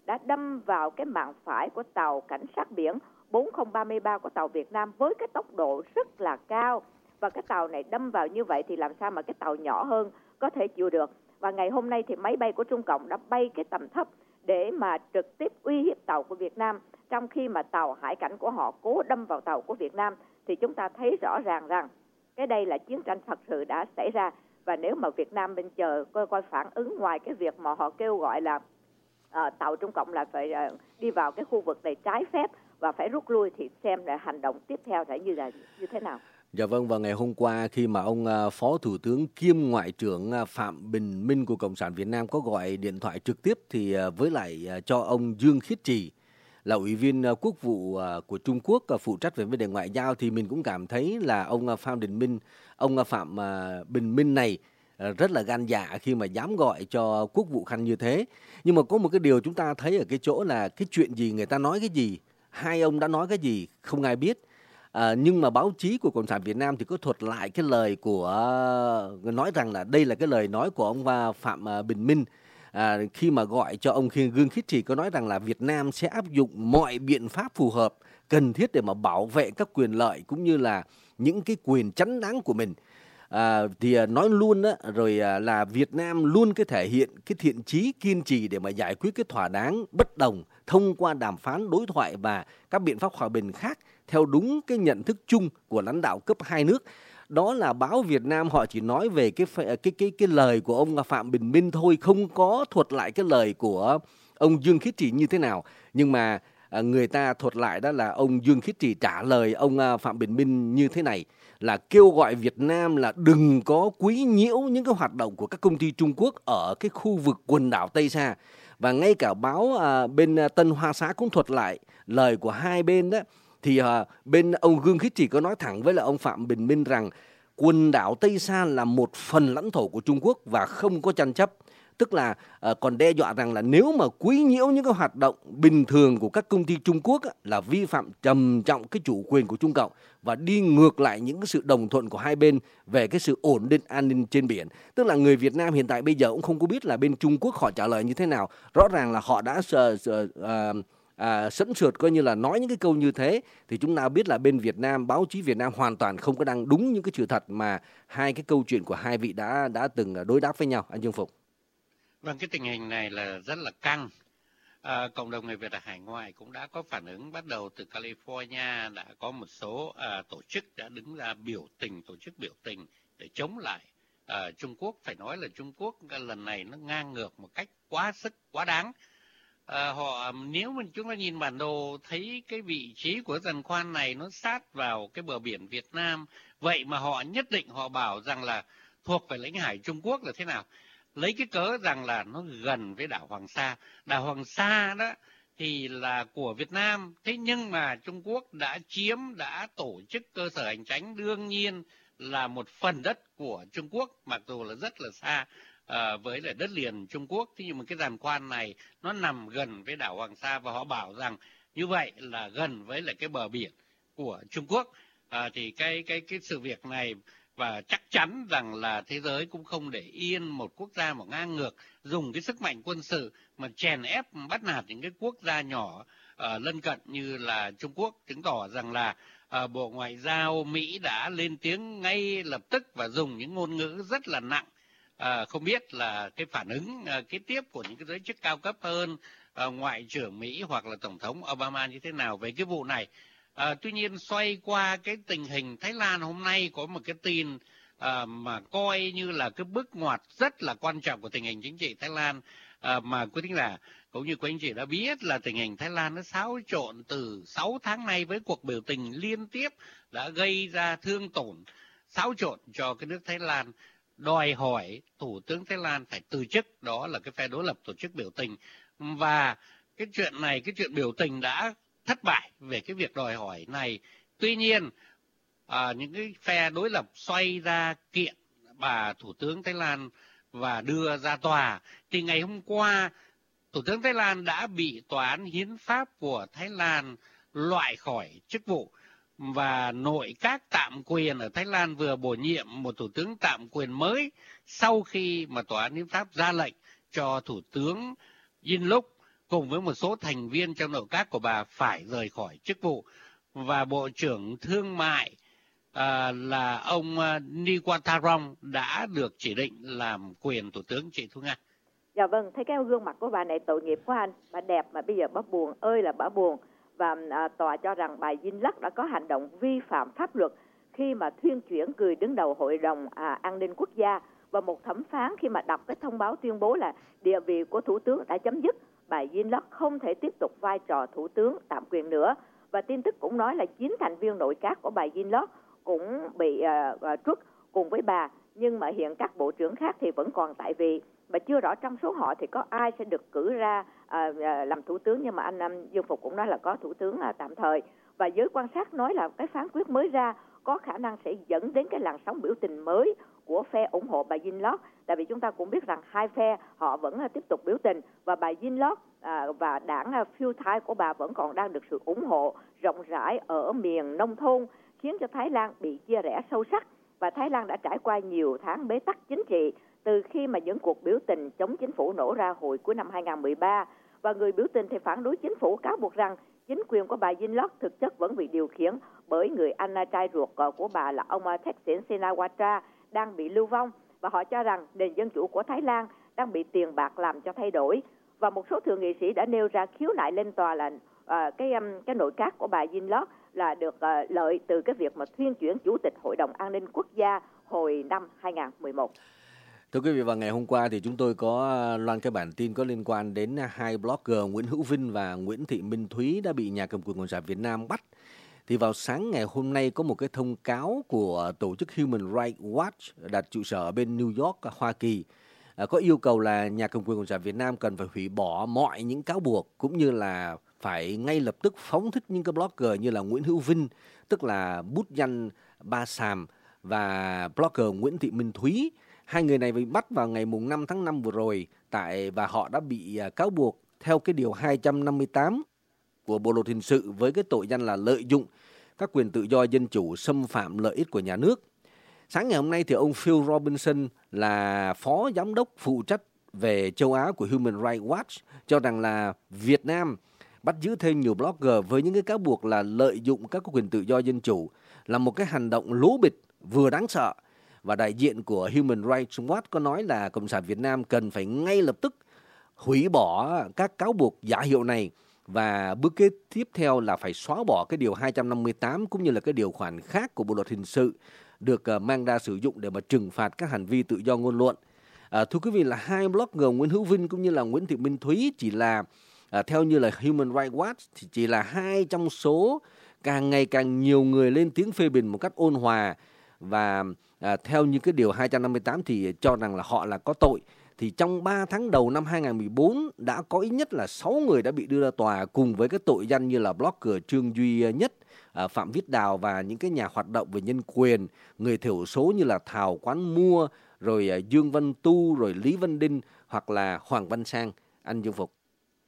đã đâm vào cái mạn phải của tàu cảnh sát biển bốn không ba ba của tàu Việt Nam với cái tốc độ rất là cao. Và cái tàu này đâm vào như vậy thì làm sao mà cái tàu nhỏ hơn có thể chịu được. Và ngày hôm nay thì máy bay của Trung Cộng đã bay cái tầm thấp để mà trực tiếp uy hiếp tàu của Việt Nam, trong khi mà tàu hải cảnh của họ cố đâm vào tàu của Việt Nam. Thì chúng ta thấy rõ ràng rằng cái đây là chiến tranh thật sự đã xảy ra. Và nếu mà Việt Nam bên chờ coi coi phản ứng, ngoài cái việc mà họ kêu gọi là à, tàu Trung Cộng là phải à, đi vào cái khu vực này trái phép và phải rút lui, thì xem là hành động tiếp theo sẽ như là như thế nào. Dạ vâng, và ngày hôm qua khi mà ông Phó Thủ tướng kiêm Ngoại trưởng Phạm Bình Minh của Cộng sản Việt Nam có gọi điện thoại trực tiếp thì với lại cho ông Dương Khiết Trì là Ủy viên Quốc vụ của Trung Quốc phụ trách về vấn đề ngoại giao, thì mình cũng cảm thấy là ông Phạm Bình Minh, ông Phạm Bình Minh này rất là gan dạ khi mà dám gọi cho Quốc vụ Khanh như thế. Nhưng mà có một cái điều chúng ta thấy ở cái chỗ là cái chuyện gì người ta nói cái gì, hai ông đã nói cái gì không ai biết. À, nhưng mà báo chí của Cộng sản Việt Nam thì có thuật lại cái lời của, nói rằng là đây là cái lời nói của ông Phạm Bình Minh à, khi mà gọi cho ông Dương Khiết Trì, có nói rằng là Việt Nam sẽ áp dụng mọi biện pháp phù hợp cần thiết để mà bảo vệ các quyền lợi cũng như là những cái quyền chính đáng của mình. À, thì nói luôn đó, rồi là Việt Nam luôn cái thể hiện cái thiện chí kiên trì để mà giải quyết cái thỏa đáng bất đồng thông qua đàm phán, đối thoại và các biện pháp hòa bình khác theo đúng cái nhận thức chung của lãnh đạo cấp hai nước. Đó là báo Việt Nam họ chỉ nói về cái cái cái cái lời của ông Phạm Bình Minh thôi, không có thuật lại cái lời của ông Dương Khiết Trì như thế nào. Nhưng mà người ta thuật lại đó là ông Dương Khiết Trì trả lời ông Phạm Bình Minh như thế này, là kêu gọi Việt Nam là đừng có quấy nhiễu những cái hoạt động của các công ty Trung Quốc ở cái khu vực quần đảo Tây Sa. Và ngay cả báo à, bên Tân Hoa Xá cũng thuật lại lời của hai bên đó, thì à, bên ông Dương Khiết Trì có nói thẳng với là ông Phạm Bình Minh rằng quần đảo Tây Sa là một phần lãnh thổ của Trung Quốc và không có tranh chấp. Tức là à, còn đe dọa rằng là nếu mà quấy nhiễu những cái hoạt động bình thường của các công ty Trung Quốc á, là vi phạm trầm trọng cái chủ quyền của Trung Cộng và đi ngược lại những cái sự đồng thuận của hai bên về cái sự ổn định an ninh trên biển. Tức là người Việt Nam hiện tại bây giờ cũng không có biết là bên Trung Quốc họ trả lời như thế nào. Rõ ràng là họ đã uh, uh, uh, sẵn sượt coi như là nói những cái câu như thế, thì chúng ta biết là bên Việt Nam, báo chí Việt Nam hoàn toàn không có đăng đúng những cái sự thật mà hai cái câu chuyện của hai vị đã đã từng đối đáp với nhau. Anh Dương Phục. Vâng, cái tình hình này là rất là căng. À, cộng đồng người Việt ở hải ngoại cũng đã có phản ứng, bắt đầu từ California đã có một số à, tổ chức đã đứng ra biểu tình, tổ chức biểu tình để chống lại à, Trung Quốc. Phải nói là Trung Quốc lần này nó ngang ngược một cách quá sức, quá đáng. À, họ nếu mình chúng ta nhìn bản đồ thấy cái vị trí của giàn khoan này nó sát vào cái bờ biển Việt Nam, vậy mà họ nhất định họ bảo rằng là thuộc về lãnh hải Trung Quốc là thế nào? Lấy cái cớ rằng là nó gần với đảo Hoàng Sa. Đảo Hoàng Sa đó thì là của Việt Nam, thế nhưng mà Trung Quốc đã chiếm, đã tổ chức cơ sở hành chánh, đương nhiên là một phần đất của Trung Quốc, mặc dù là rất là xa à, với lại đất liền Trung Quốc. Thế nhưng mà cái giàn khoan này nó nằm gần với đảo Hoàng Sa và họ bảo rằng như vậy là gần với lại cái bờ biển của Trung Quốc. À, thì cái cái cái sự việc này, và chắc chắn rằng là thế giới cũng không để yên một quốc gia mà ngang ngược dùng cái sức mạnh quân sự mà chèn ép bắt nạt những cái quốc gia nhỏ uh, lân cận như là Trung Quốc, chứng tỏ rằng là uh, Bộ Ngoại giao Mỹ đã lên tiếng ngay lập tức và dùng những ngôn ngữ rất là nặng. Uh, không biết là cái phản ứng uh, kế tiếp của những cái giới chức cao cấp hơn, uh, Ngoại trưởng Mỹ hoặc là Tổng thống Obama như thế nào về cái vụ này. À, tuy nhiên xoay qua cái tình hình Thái Lan hôm nay có một cái tin à, mà coi như là cái bước ngoặt rất là quan trọng của tình hình chính trị Thái Lan, à, mà quý thính giả cũng như quý anh chị đã biết là tình hình Thái Lan nó xáo trộn từ sáu tháng nay với cuộc biểu tình liên tiếp đã gây ra thương tổn, xáo trộn cho cái nước Thái Lan, đòi hỏi Thủ tướng Thái Lan phải từ chức. Đó là cái phe đối lập tổ chức biểu tình, và cái chuyện này, cái chuyện biểu tình đã thất bại về cái việc đòi hỏi này. Tuy nhiên à, những cái phe đối lập xoay ra kiện bà Thủ tướng Thái Lan và đưa ra tòa. Thì ngày hôm qua Thủ tướng Thái Lan đã bị Tòa án Hiến pháp của Thái Lan loại khỏi chức vụ, và nội các tạm quyền ở Thái Lan vừa bổ nhiệm một thủ tướng tạm quyền mới sau khi mà Tòa án Hiến pháp ra lệnh cho Thủ tướng Yingluck cùng với một số thành viên trong nội các của bà phải rời khỏi chức vụ. Và Bộ trưởng Thương mại à, là ông Nigwatharong đã được chỉ định làm quyền Thủ tướng, chị Thu Nga. Dạ vâng, thấy cái gương mặt của bà này tội nghiệp quá anh. Bà đẹp mà bây giờ bà buồn ơi là bà buồn. Và à, tòa cho rằng bà Yingluck đã có hành động vi phạm pháp luật khi mà thuyên chuyển người đứng đầu Hội đồng à, An ninh Quốc gia. Và một thẩm phán khi mà đọc cái thông báo tuyên bố là địa vị của Thủ tướng đã chấm dứt, bà Yingluck không thể tiếp tục vai trò Thủ tướng tạm quyền nữa. Và tin tức cũng nói là chín thành viên nội các của bà Yingluck cũng bị uh, uh, truất cùng với bà, nhưng mà hiện các bộ trưởng khác thì vẫn còn tại vị. Và chưa rõ trong số họ thì có ai sẽ được cử ra uh, uh, làm thủ tướng, nhưng mà anh um, Dương Phục cũng nói là có thủ tướng uh, tạm thời. Và giới quan sát nói là cái phán quyết mới ra có khả năng sẽ dẫn đến cái làn sóng biểu tình mới của phe ủng hộ bà Yingluck. Tại vì chúng ta cũng biết rằng hai phe họ vẫn uh, tiếp tục biểu tình, và bà Yingluck uh, và đảng uh, Pheu Thai của bà vẫn còn đang được sự ủng hộ rộng rãi ở miền nông thôn, khiến cho Thái Lan bị chia rẽ sâu sắc. Và Thái Lan đã trải qua nhiều tháng bế tắc chính trị từ khi mà những cuộc biểu tình chống chính phủ nổ ra hồi cuối năm hai không một ba. Và người biểu tình thì phản đối chính phủ, cáo buộc rằng chính quyền của bà Yingluck thực chất vẫn bị điều khiển bởi người anh trai ruột của bà là ông Thaksin Shinawatra đang bị lưu vong. Và họ cho rằng nền dân chủ của Thái Lan đang bị tiền bạc làm cho thay đổi. Và một số thượng nghị sĩ đã nêu ra khiếu nại lên tòa là uh, cái um, cái nội các của bà Yingluck là được uh, lợi từ cái việc mà thuyên chuyển chủ tịch Hội đồng An ninh Quốc gia hồi năm hai không một một. Thưa quý vị, vào ngày hôm qua thì chúng tôi có loan cái bản tin có liên quan đến hai blogger Nguyễn Hữu Vinh và Nguyễn Thị Minh Thúy đã bị nhà cầm quyền Cộng sản Việt Nam bắt. Thì vào sáng ngày hôm nay có một cái thông cáo của tổ chức Human Rights Watch đặt trụ sở ở bên New York, Hoa Kỳ, có yêu cầu là nhà cầm quyền Cộng sản Việt Nam cần phải hủy bỏ mọi những cáo buộc, cũng như là phải ngay lập tức phóng thích những cái blogger như là Nguyễn Hữu Vinh, tức là bút danh Ba Sàm, và blogger Nguyễn Thị Minh Thúy. Hai người này bị bắt vào ngày năm tháng năm vừa rồi tại và họ đã bị cáo buộc theo cái điều hai trăm năm mươi tám của Bộ luật hình sự với cái tội danh là lợi dụng các quyền tự do dân chủ, xâm phạm lợi ích của nhà nước. Sáng ngày hôm nay thì ông Phil Robinson là phó giám đốc phụ trách về châu Á của Human Rights Watch cho rằng là Việt Nam bắt giữ thêm nhiều blogger với những cái cáo buộc là lợi dụng các quyền tự do dân chủ là một cái hành động lố bịch vừa đáng sợ. Và đại diện của Human Rights Watch có nói là Cộng sản Việt Nam cần phải ngay lập tức hủy bỏ các cáo buộc giả hiệu này, và bước kế tiếp theo là phải xóa bỏ cái điều hai trăm năm mươi tám cũng như là cái điều khoản khác của Bộ luật hình sự được mang ra sử dụng để mà trừng phạt các hành vi tự do ngôn luận. À, thưa quý vị, là hai blogger Nguyễn Hữu Vinh cũng như là Nguyễn Thị Minh Thúy chỉ là à, theo như là Human Rights Watch thì chỉ là hai trong số càng ngày càng nhiều người lên tiếng phê bình một cách ôn hòa, và à, theo như cái điều hai trăm năm mươi tám thì cho rằng là họ là có tội. Thì trong ba tháng đầu năm hai không một bốn đã có ít nhất là sáu người đã bị đưa ra tòa cùng với cái tội danh như là blogger Trương Duy Nhất, à, Phạm Viết Đào và những cái nhà hoạt động về nhân quyền, người thiểu số như là Thảo Quán Mua, rồi à, Dương Văn Tu, rồi Lý Văn Đinh hoặc là Hoàng Văn Sang. Anh Dương Phục.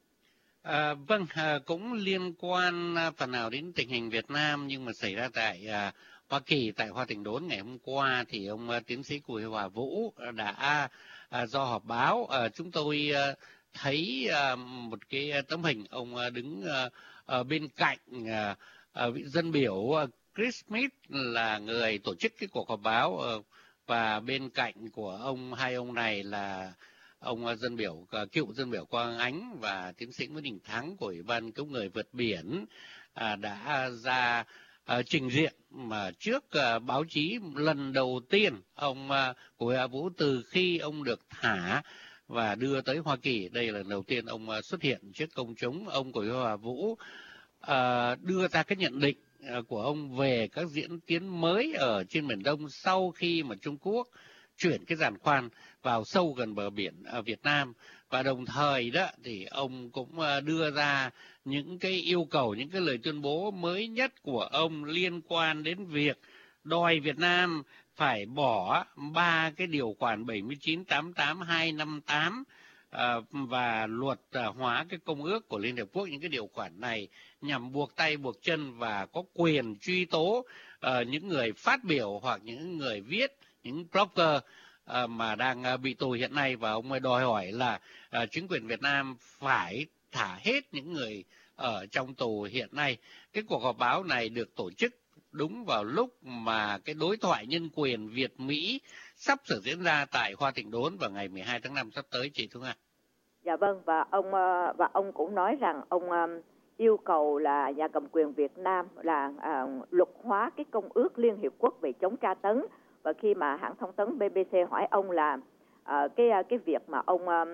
À, vâng, à, cũng liên quan à, phần nào đến tình hình Việt Nam nhưng mà xảy ra tại à, Hoa Kỳ, tại Hoa Thịnh Đốn ngày hôm qua thì ông à, tiến sĩ Bùi Hòa Vũ đã à, do họp báo à, chúng tôi à, thấy à, một cái tấm hình ông à, đứng à, ở bên cạnh à, à, vị dân biểu à, Chris Smith là người tổ chức cái cuộc họp báo, à, và bên cạnh của ông hai ông này là ông dân biểu cựu dân biểu Quang Ánh và tiến sĩ Nguyễn Đình Thắng của Ủy ban cứu người vượt biển à, đã ra à, trình diện mà trước à, báo chí lần đầu tiên ông à, Bùi Hòa Vũ từ khi ông được thả và đưa tới Hoa Kỳ. Đây là lần đầu tiên ông à, xuất hiện trước công chúng. Ông Bùi Hòa Vũ à, đưa ra cái nhận định à, của ông về các diễn tiến mới ở trên Biển Đông sau khi mà Trung Quốc chuyển cái giàn khoan vào sâu gần bờ biển ở Việt Nam, và đồng thời đó thì ông cũng đưa ra những cái yêu cầu, những cái lời tuyên bố mới nhất của ông liên quan đến việc đòi Việt Nam phải bỏ ba cái điều khoản bảy mươi chín, tám mươi tám, hai trăm năm mươi tám à, và luật hóa cái công ước của Liên Hợp Quốc. Những cái điều khoản này nhằm buộc tay buộc chân và có quyền truy tố uh, những người phát biểu hoặc những người viết, những blogger uh, mà đang uh, bị tù hiện nay, và ông ấy đòi hỏi là uh, chính quyền Việt Nam phải thả hết những người ở trong tù hiện nay. Cái cuộc họp báo này được tổ chức đúng vào lúc mà cái đối thoại nhân quyền Việt-Mỹ sắp sửa diễn ra tại Hoa Tịnh Đốn vào ngày mười hai tháng năm sắp tới, chị Thu Nga. Dạ vâng, và ông và ông cũng nói rằng ông yêu cầu là nhà cầm quyền Việt Nam là à, luật hóa cái Công ước Liên Hiệp Quốc về chống tra tấn. Và khi mà hãng thông tấn bê bê xê hỏi ông là à, cái cái việc mà ông à,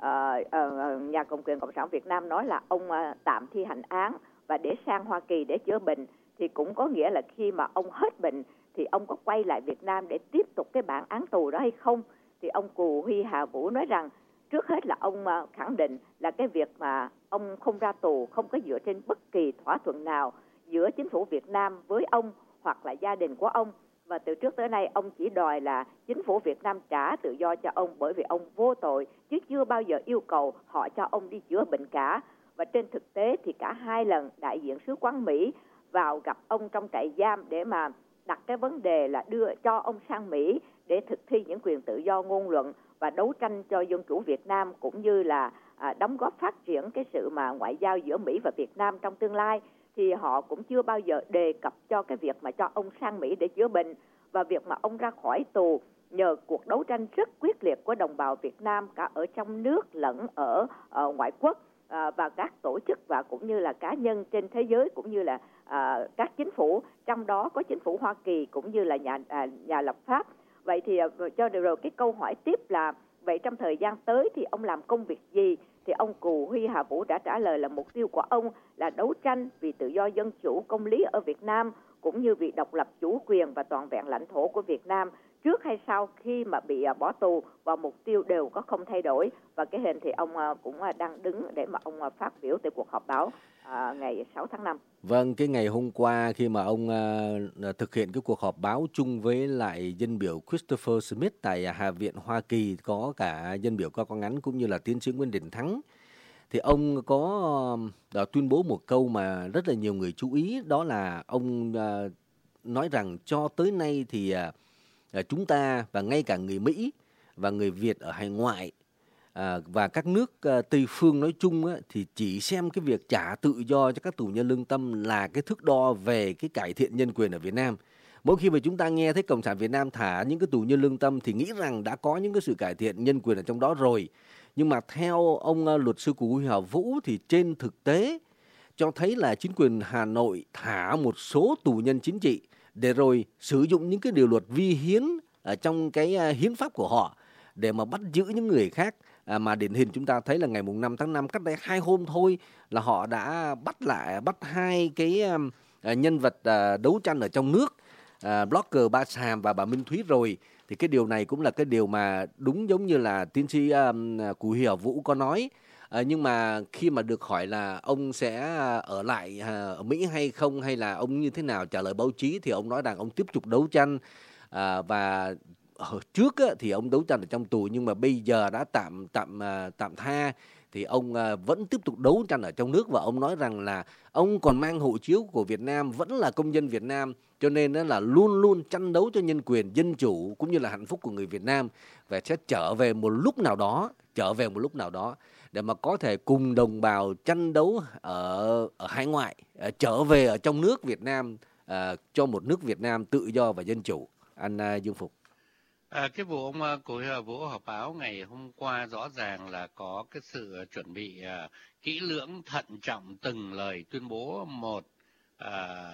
à, nhà cầm quyền Cộng sản Việt Nam nói là ông à, tạm thi hành án và để sang Hoa Kỳ để chữa bệnh, thì cũng có nghĩa là khi mà ông hết bệnh thì ông có quay lại Việt Nam để tiếp tục cái bản án tù đó hay không. Thì ông Cù Huy Hà Vũ nói rằng trước hết là ông khẳng định là cái việc mà ông không ra tù không có dựa trên bất kỳ thỏa thuận nào giữa chính phủ Việt Nam với ông hoặc là gia đình của ông. Và từ trước tới nay ông chỉ đòi là chính phủ Việt Nam trả tự do cho ông bởi vì ông vô tội, chứ chưa bao giờ yêu cầu họ cho ông đi chữa bệnh cả. Và trên thực tế thì cả hai lần đại diện sứ quán Mỹ vào gặp ông trong trại giam để mà đặt cái vấn đề là đưa cho ông sang Mỹ để thực thi những quyền tự do ngôn luận và đấu tranh cho dân chủ Việt Nam, cũng như là à, đóng góp phát triển cái sự mà ngoại giao giữa Mỹ và Việt Nam trong tương lai, thì họ cũng chưa bao giờ đề cập cho cái việc mà cho ông sang Mỹ để chữa bệnh. Và việc mà ông ra khỏi tù nhờ cuộc đấu tranh rất quyết liệt của đồng bào Việt Nam cả ở trong nước lẫn ở, ở ngoại quốc, à, và các tổ chức và cũng như là cá nhân trên thế giới, cũng như là à, các chính phủ, trong đó có chính phủ Hoa Kỳ cũng như là nhà à, nhà lập pháp. Vậy thì cho được rồi cái câu hỏi tiếp là vậy trong thời gian tới thì ông làm công việc gì? Thì ông Cù Huy Hà Vũ đã trả lời là mục tiêu của ông là đấu tranh vì tự do dân chủ công lý ở Việt Nam, cũng như vì độc lập chủ quyền và toàn vẹn lãnh thổ của Việt Nam trước hay sau khi mà bị bỏ tù, và mục tiêu đều có không thay đổi. Và cái hình thì ông cũng đang đứng để mà ông phát biểu tại cuộc họp báo à, ngày sáu tháng năm. Vâng, cái ngày hôm qua khi mà ông uh, thực hiện cái cuộc họp báo chung với lại dân biểu Christopher Smith tại Hạ viện Hoa Kỳ, có cả dân biểu Cao Quang Ngắn cũng như là tiến sĩ Nguyễn Đình Thắng, thì ông có uh, tuyên bố một câu mà rất là nhiều người chú ý, đó là ông uh, nói rằng cho tới nay thì uh, chúng ta và ngay cả người Mỹ và người Việt ở hải ngoại À, và các nước uh, Tây phương nói chung á, thì chỉ xem cái việc trả tự do cho các tù nhân lương tâm là cái thước đo về cái cải thiện nhân quyền ở Việt Nam. Mỗi khi mà chúng ta nghe thấy Cộng sản Việt Nam thả những cái tù nhân lương tâm thì nghĩ rằng đã có những cái sự cải thiện nhân quyền ở trong đó rồi. Nhưng mà theo ông uh, luật sư Cù Huy Hà Vũ thì trên thực tế cho thấy là chính quyền Hà Nội thả một số tù nhân chính trị để rồi sử dụng những cái điều luật vi hiến ở trong cái uh, hiến pháp của họ để mà bắt giữ những người khác. À, mà điển hình chúng ta thấy là ngày mùng năm tháng năm, cách đây hai hôm thôi là họ đã bắt lại bắt hai cái um, nhân vật uh, đấu tranh ở trong nước, uh, blogger Ba Sàm và bà Minh Thúy rồi. Thì cái điều này cũng là cái điều mà đúng giống như là tiến sĩ um, Cù Huy Hà Vũ có nói. Uh, nhưng mà khi mà được hỏi là ông sẽ ở lại uh, ở Mỹ hay không, hay là ông như thế nào trả lời báo chí, thì ông nói rằng ông tiếp tục đấu tranh uh, và Ở trước á, thì ông đấu tranh ở trong tù, nhưng mà bây giờ đã tạm tạm tạm tha thì ông vẫn tiếp tục đấu tranh ở trong nước, và ông nói rằng là ông còn mang hộ chiếu của Việt Nam, vẫn là công dân Việt Nam, cho nên là luôn luôn tranh đấu cho nhân quyền, dân chủ cũng như là hạnh phúc của người Việt Nam, và sẽ trở về một lúc nào đó, trở về một lúc nào đó để mà có thể cùng đồng bào tranh đấu ở ở hải ngoại, trở về ở trong nước Việt Nam, uh, cho một nước Việt Nam tự do và dân chủ. Anh uh, Dương Phục. À, cái vụ ông Cù Huy Hà Vũ họp báo ngày hôm qua rõ ràng là có cái sự chuẩn bị uh, kỹ lưỡng, thận trọng từng lời tuyên bố một, uh,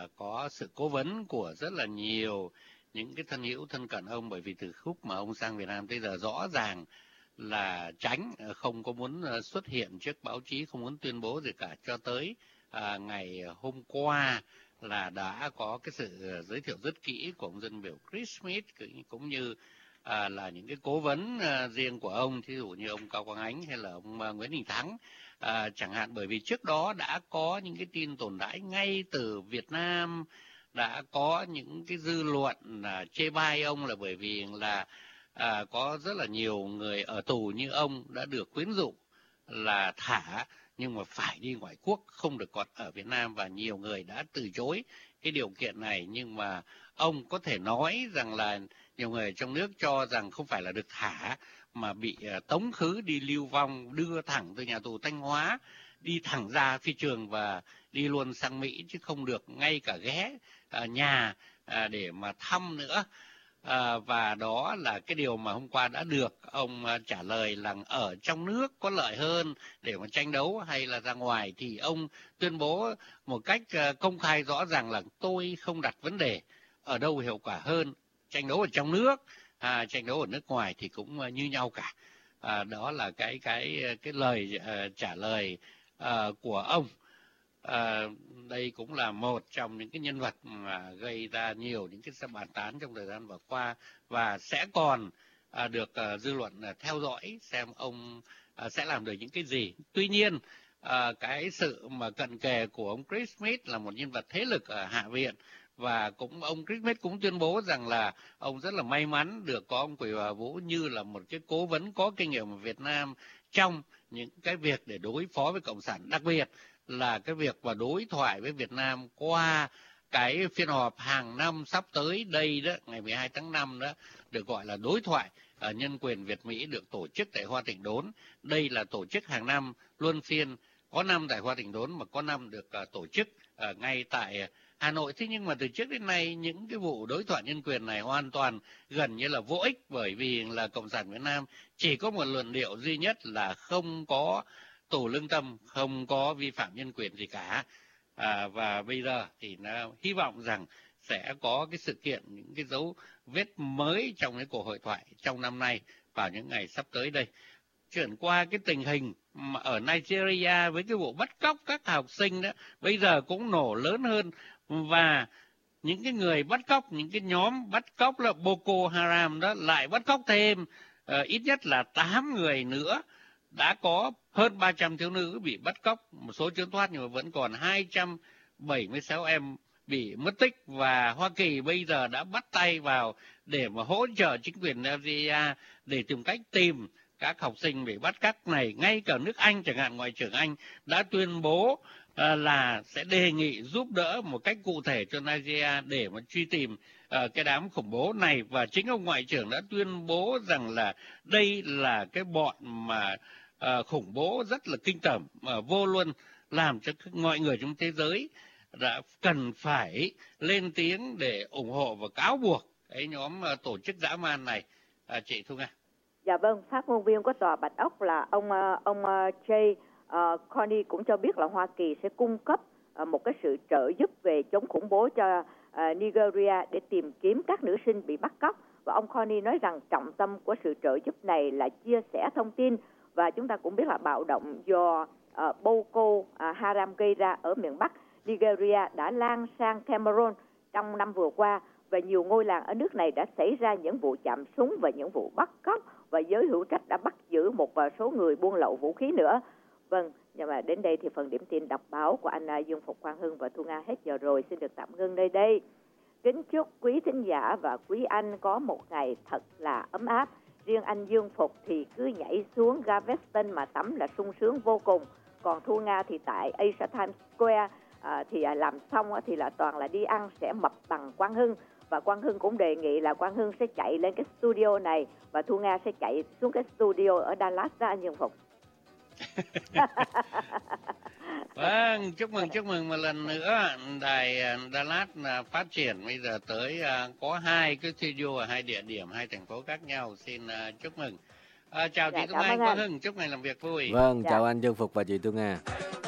có sự cố vấn của rất là nhiều những cái thân hữu thân cận ông, bởi vì từ khúc mà ông sang Việt Nam tới giờ rõ ràng là tránh, không có muốn xuất hiện trước báo chí, không muốn tuyên bố gì cả, cho tới uh, ngày hôm qua là đã có cái sự giới thiệu rất kỹ của ông dân biểu Chris Smith, cũng như À, là những cái cố vấn à, riêng của ông, thí dụ như ông Cao Quang Ánh hay là ông à, Nguyễn Đình Thắng à, chẳng hạn. Bởi vì trước đó đã có những cái tin tồn đãi ngay từ Việt Nam, đã có những cái dư luận à, chê bai ông là bởi vì là à, có rất là nhiều người ở tù như ông đã được quyến rũ là thả, nhưng mà phải đi ngoại quốc, không được còn ở Việt Nam, và nhiều người đã từ chối cái điều kiện này. Nhưng mà ông có thể nói rằng là nhiều người trong nước cho rằng không phải là được thả mà bị tống khứ đi lưu vong, đưa thẳng từ nhà tù Thanh Hóa đi thẳng ra phi trường và đi luôn sang Mỹ, chứ không được ngay cả ghé à, nhà à, để mà thăm nữa. À, và đó là cái điều mà hôm qua đã được ông à, trả lời là ở trong nước có lợi hơn để mà tranh đấu hay là ra ngoài, thì ông tuyên bố một cách à, công khai rõ ràng là tôi không đặt vấn đề ở đâu hiệu quả hơn, tranh đấu ở trong nước, à, tranh đấu ở nước ngoài thì cũng à, như nhau cả. À, đó là cái cái cái lời uh, trả lời uh, của ông. Uh, đây cũng là một trong những cái nhân vật mà gây ra nhiều những cái bàn tán trong thời gian vừa qua, và sẽ còn uh, được uh, dư luận uh, theo dõi xem ông uh, sẽ làm được những cái gì. Tuy nhiên uh, cái sự mà cận kề của ông Chris Smith là một nhân vật thế lực ở Hạ viện, và cũng ông Chris Smith cũng tuyên bố rằng là ông rất là may mắn được có ông Quỳ Bà Vũ như là một cái cố vấn có kinh nghiệm ở Việt Nam trong những cái việc để đối phó với Cộng sản, đặc biệt là cái việc và đối thoại với Việt Nam qua cái phiên họp hàng năm sắp tới đây đó, ngày mười hai tháng năm đó, được gọi là đối thoại uh, nhân quyền Việt Mỹ, được tổ chức tại Hoa Tịnh Đốn. Đây là tổ chức hàng năm luân phiên, có năm tại Hoa Tịnh Đốn mà có năm được uh, tổ chức uh, ngay tại uh, Hà Nội. Thế nhưng mà từ trước đến nay những cái vụ đối thoại nhân quyền này hoàn toàn gần như là vô ích, bởi vì là Cộng sản Việt Nam chỉ có một luận điệu duy nhất là không có tù lương tâm, không có vi phạm nhân quyền gì cả. À, và bây giờ thì nó hy vọng rằng sẽ có cái sự kiện, những cái dấu vết mới trong cái cuộc hội thoại trong năm nay vào những ngày sắp tới đây. Chuyển qua cái tình hình mà ở Nigeria với cái vụ bắt cóc các học sinh đó, bây giờ cũng nổ lớn hơn, và những cái người bắt cóc, những cái nhóm bắt cóc là Boko Haram đó lại bắt cóc thêm uh, ít nhất là tám người nữa. Đã có hơn ba trăm thiếu nữ bị bắt cóc, một số trốn thoát nhưng mà vẫn còn hai trăm bảy mươi sáu em bị mất tích, và Hoa Kỳ bây giờ đã bắt tay vào để mà hỗ trợ chính quyền Nigeria để tìm cách tìm các học sinh bị bắt cóc này. Ngay cả nước Anh chẳng hạn, Ngoại trưởng Anh đã tuyên bố à, là sẽ đề nghị giúp đỡ một cách cụ thể cho Nigeria để mà truy tìm à, cái đám khủng bố này. Và chính ông Ngoại trưởng đã tuyên bố rằng là đây là cái bọn mà à, khủng bố rất là kinh tởm, mà vô luân, làm cho mọi người trong thế giới đã cần phải lên tiếng để ủng hộ và cáo buộc cái nhóm à, tổ chức dã man này. À, chị Thu Nga. Dạ vâng, phát ngôn viên của Tòa Bạch Ốc là ông ông Jay uh, Carney cũng cho biết là Hoa Kỳ sẽ cung cấp uh, một cái sự trợ giúp về chống khủng bố cho uh, Nigeria để tìm kiếm các nữ sinh bị bắt cóc. Và ông Carney nói rằng trọng tâm của sự trợ giúp này là chia sẻ thông tin, và chúng ta cũng biết là bạo động do uh, Boko uh, Haram gây ra ở miền Bắc Nigeria đã lan sang Cameroon trong năm vừa qua, và nhiều ngôi làng ở nước này đã xảy ra những vụ chạm súng và những vụ bắt cóc, và giới hữu trách đã bắt giữ một số người buôn lậu vũ khí nữa. Vâng, nhưng mà đến đây thì phần điểm tin đọc báo của anh Dương Phục, Quang Hưng và Thu Nga hết giờ rồi, xin được tạm ngưng nơi đây. Kính chúc quý thính giả và quý anh có một ngày thật là ấm áp. Riêng anh Dương Phục thì cứ nhảy xuống ga Weston mà tắm là sung sướng vô cùng. Còn Thu Nga thì tại Asia Times Square à, thì làm xong thì là toàn là đi ăn sẽ mập bằng Quang Hưng. Và Quang Hưng cũng đề nghị là Quang Hưng sẽ chạy lên cái studio này và Thu Nga sẽ chạy xuống cái studio ở Dallas ra anh Dương Phục. Vâng, chúc mừng, chúc mừng một lần nữa. Đài Dallas phát triển bây giờ tới có hai cái studio ở hai địa điểm, hai thành phố khác nhau. Xin chúc mừng. À, chào dạ, chị Thu Nga, Quang Hưng, chúc ngày làm việc vui. Vâng, dạ. Chào anh Dương Phục và chị Thu Nga.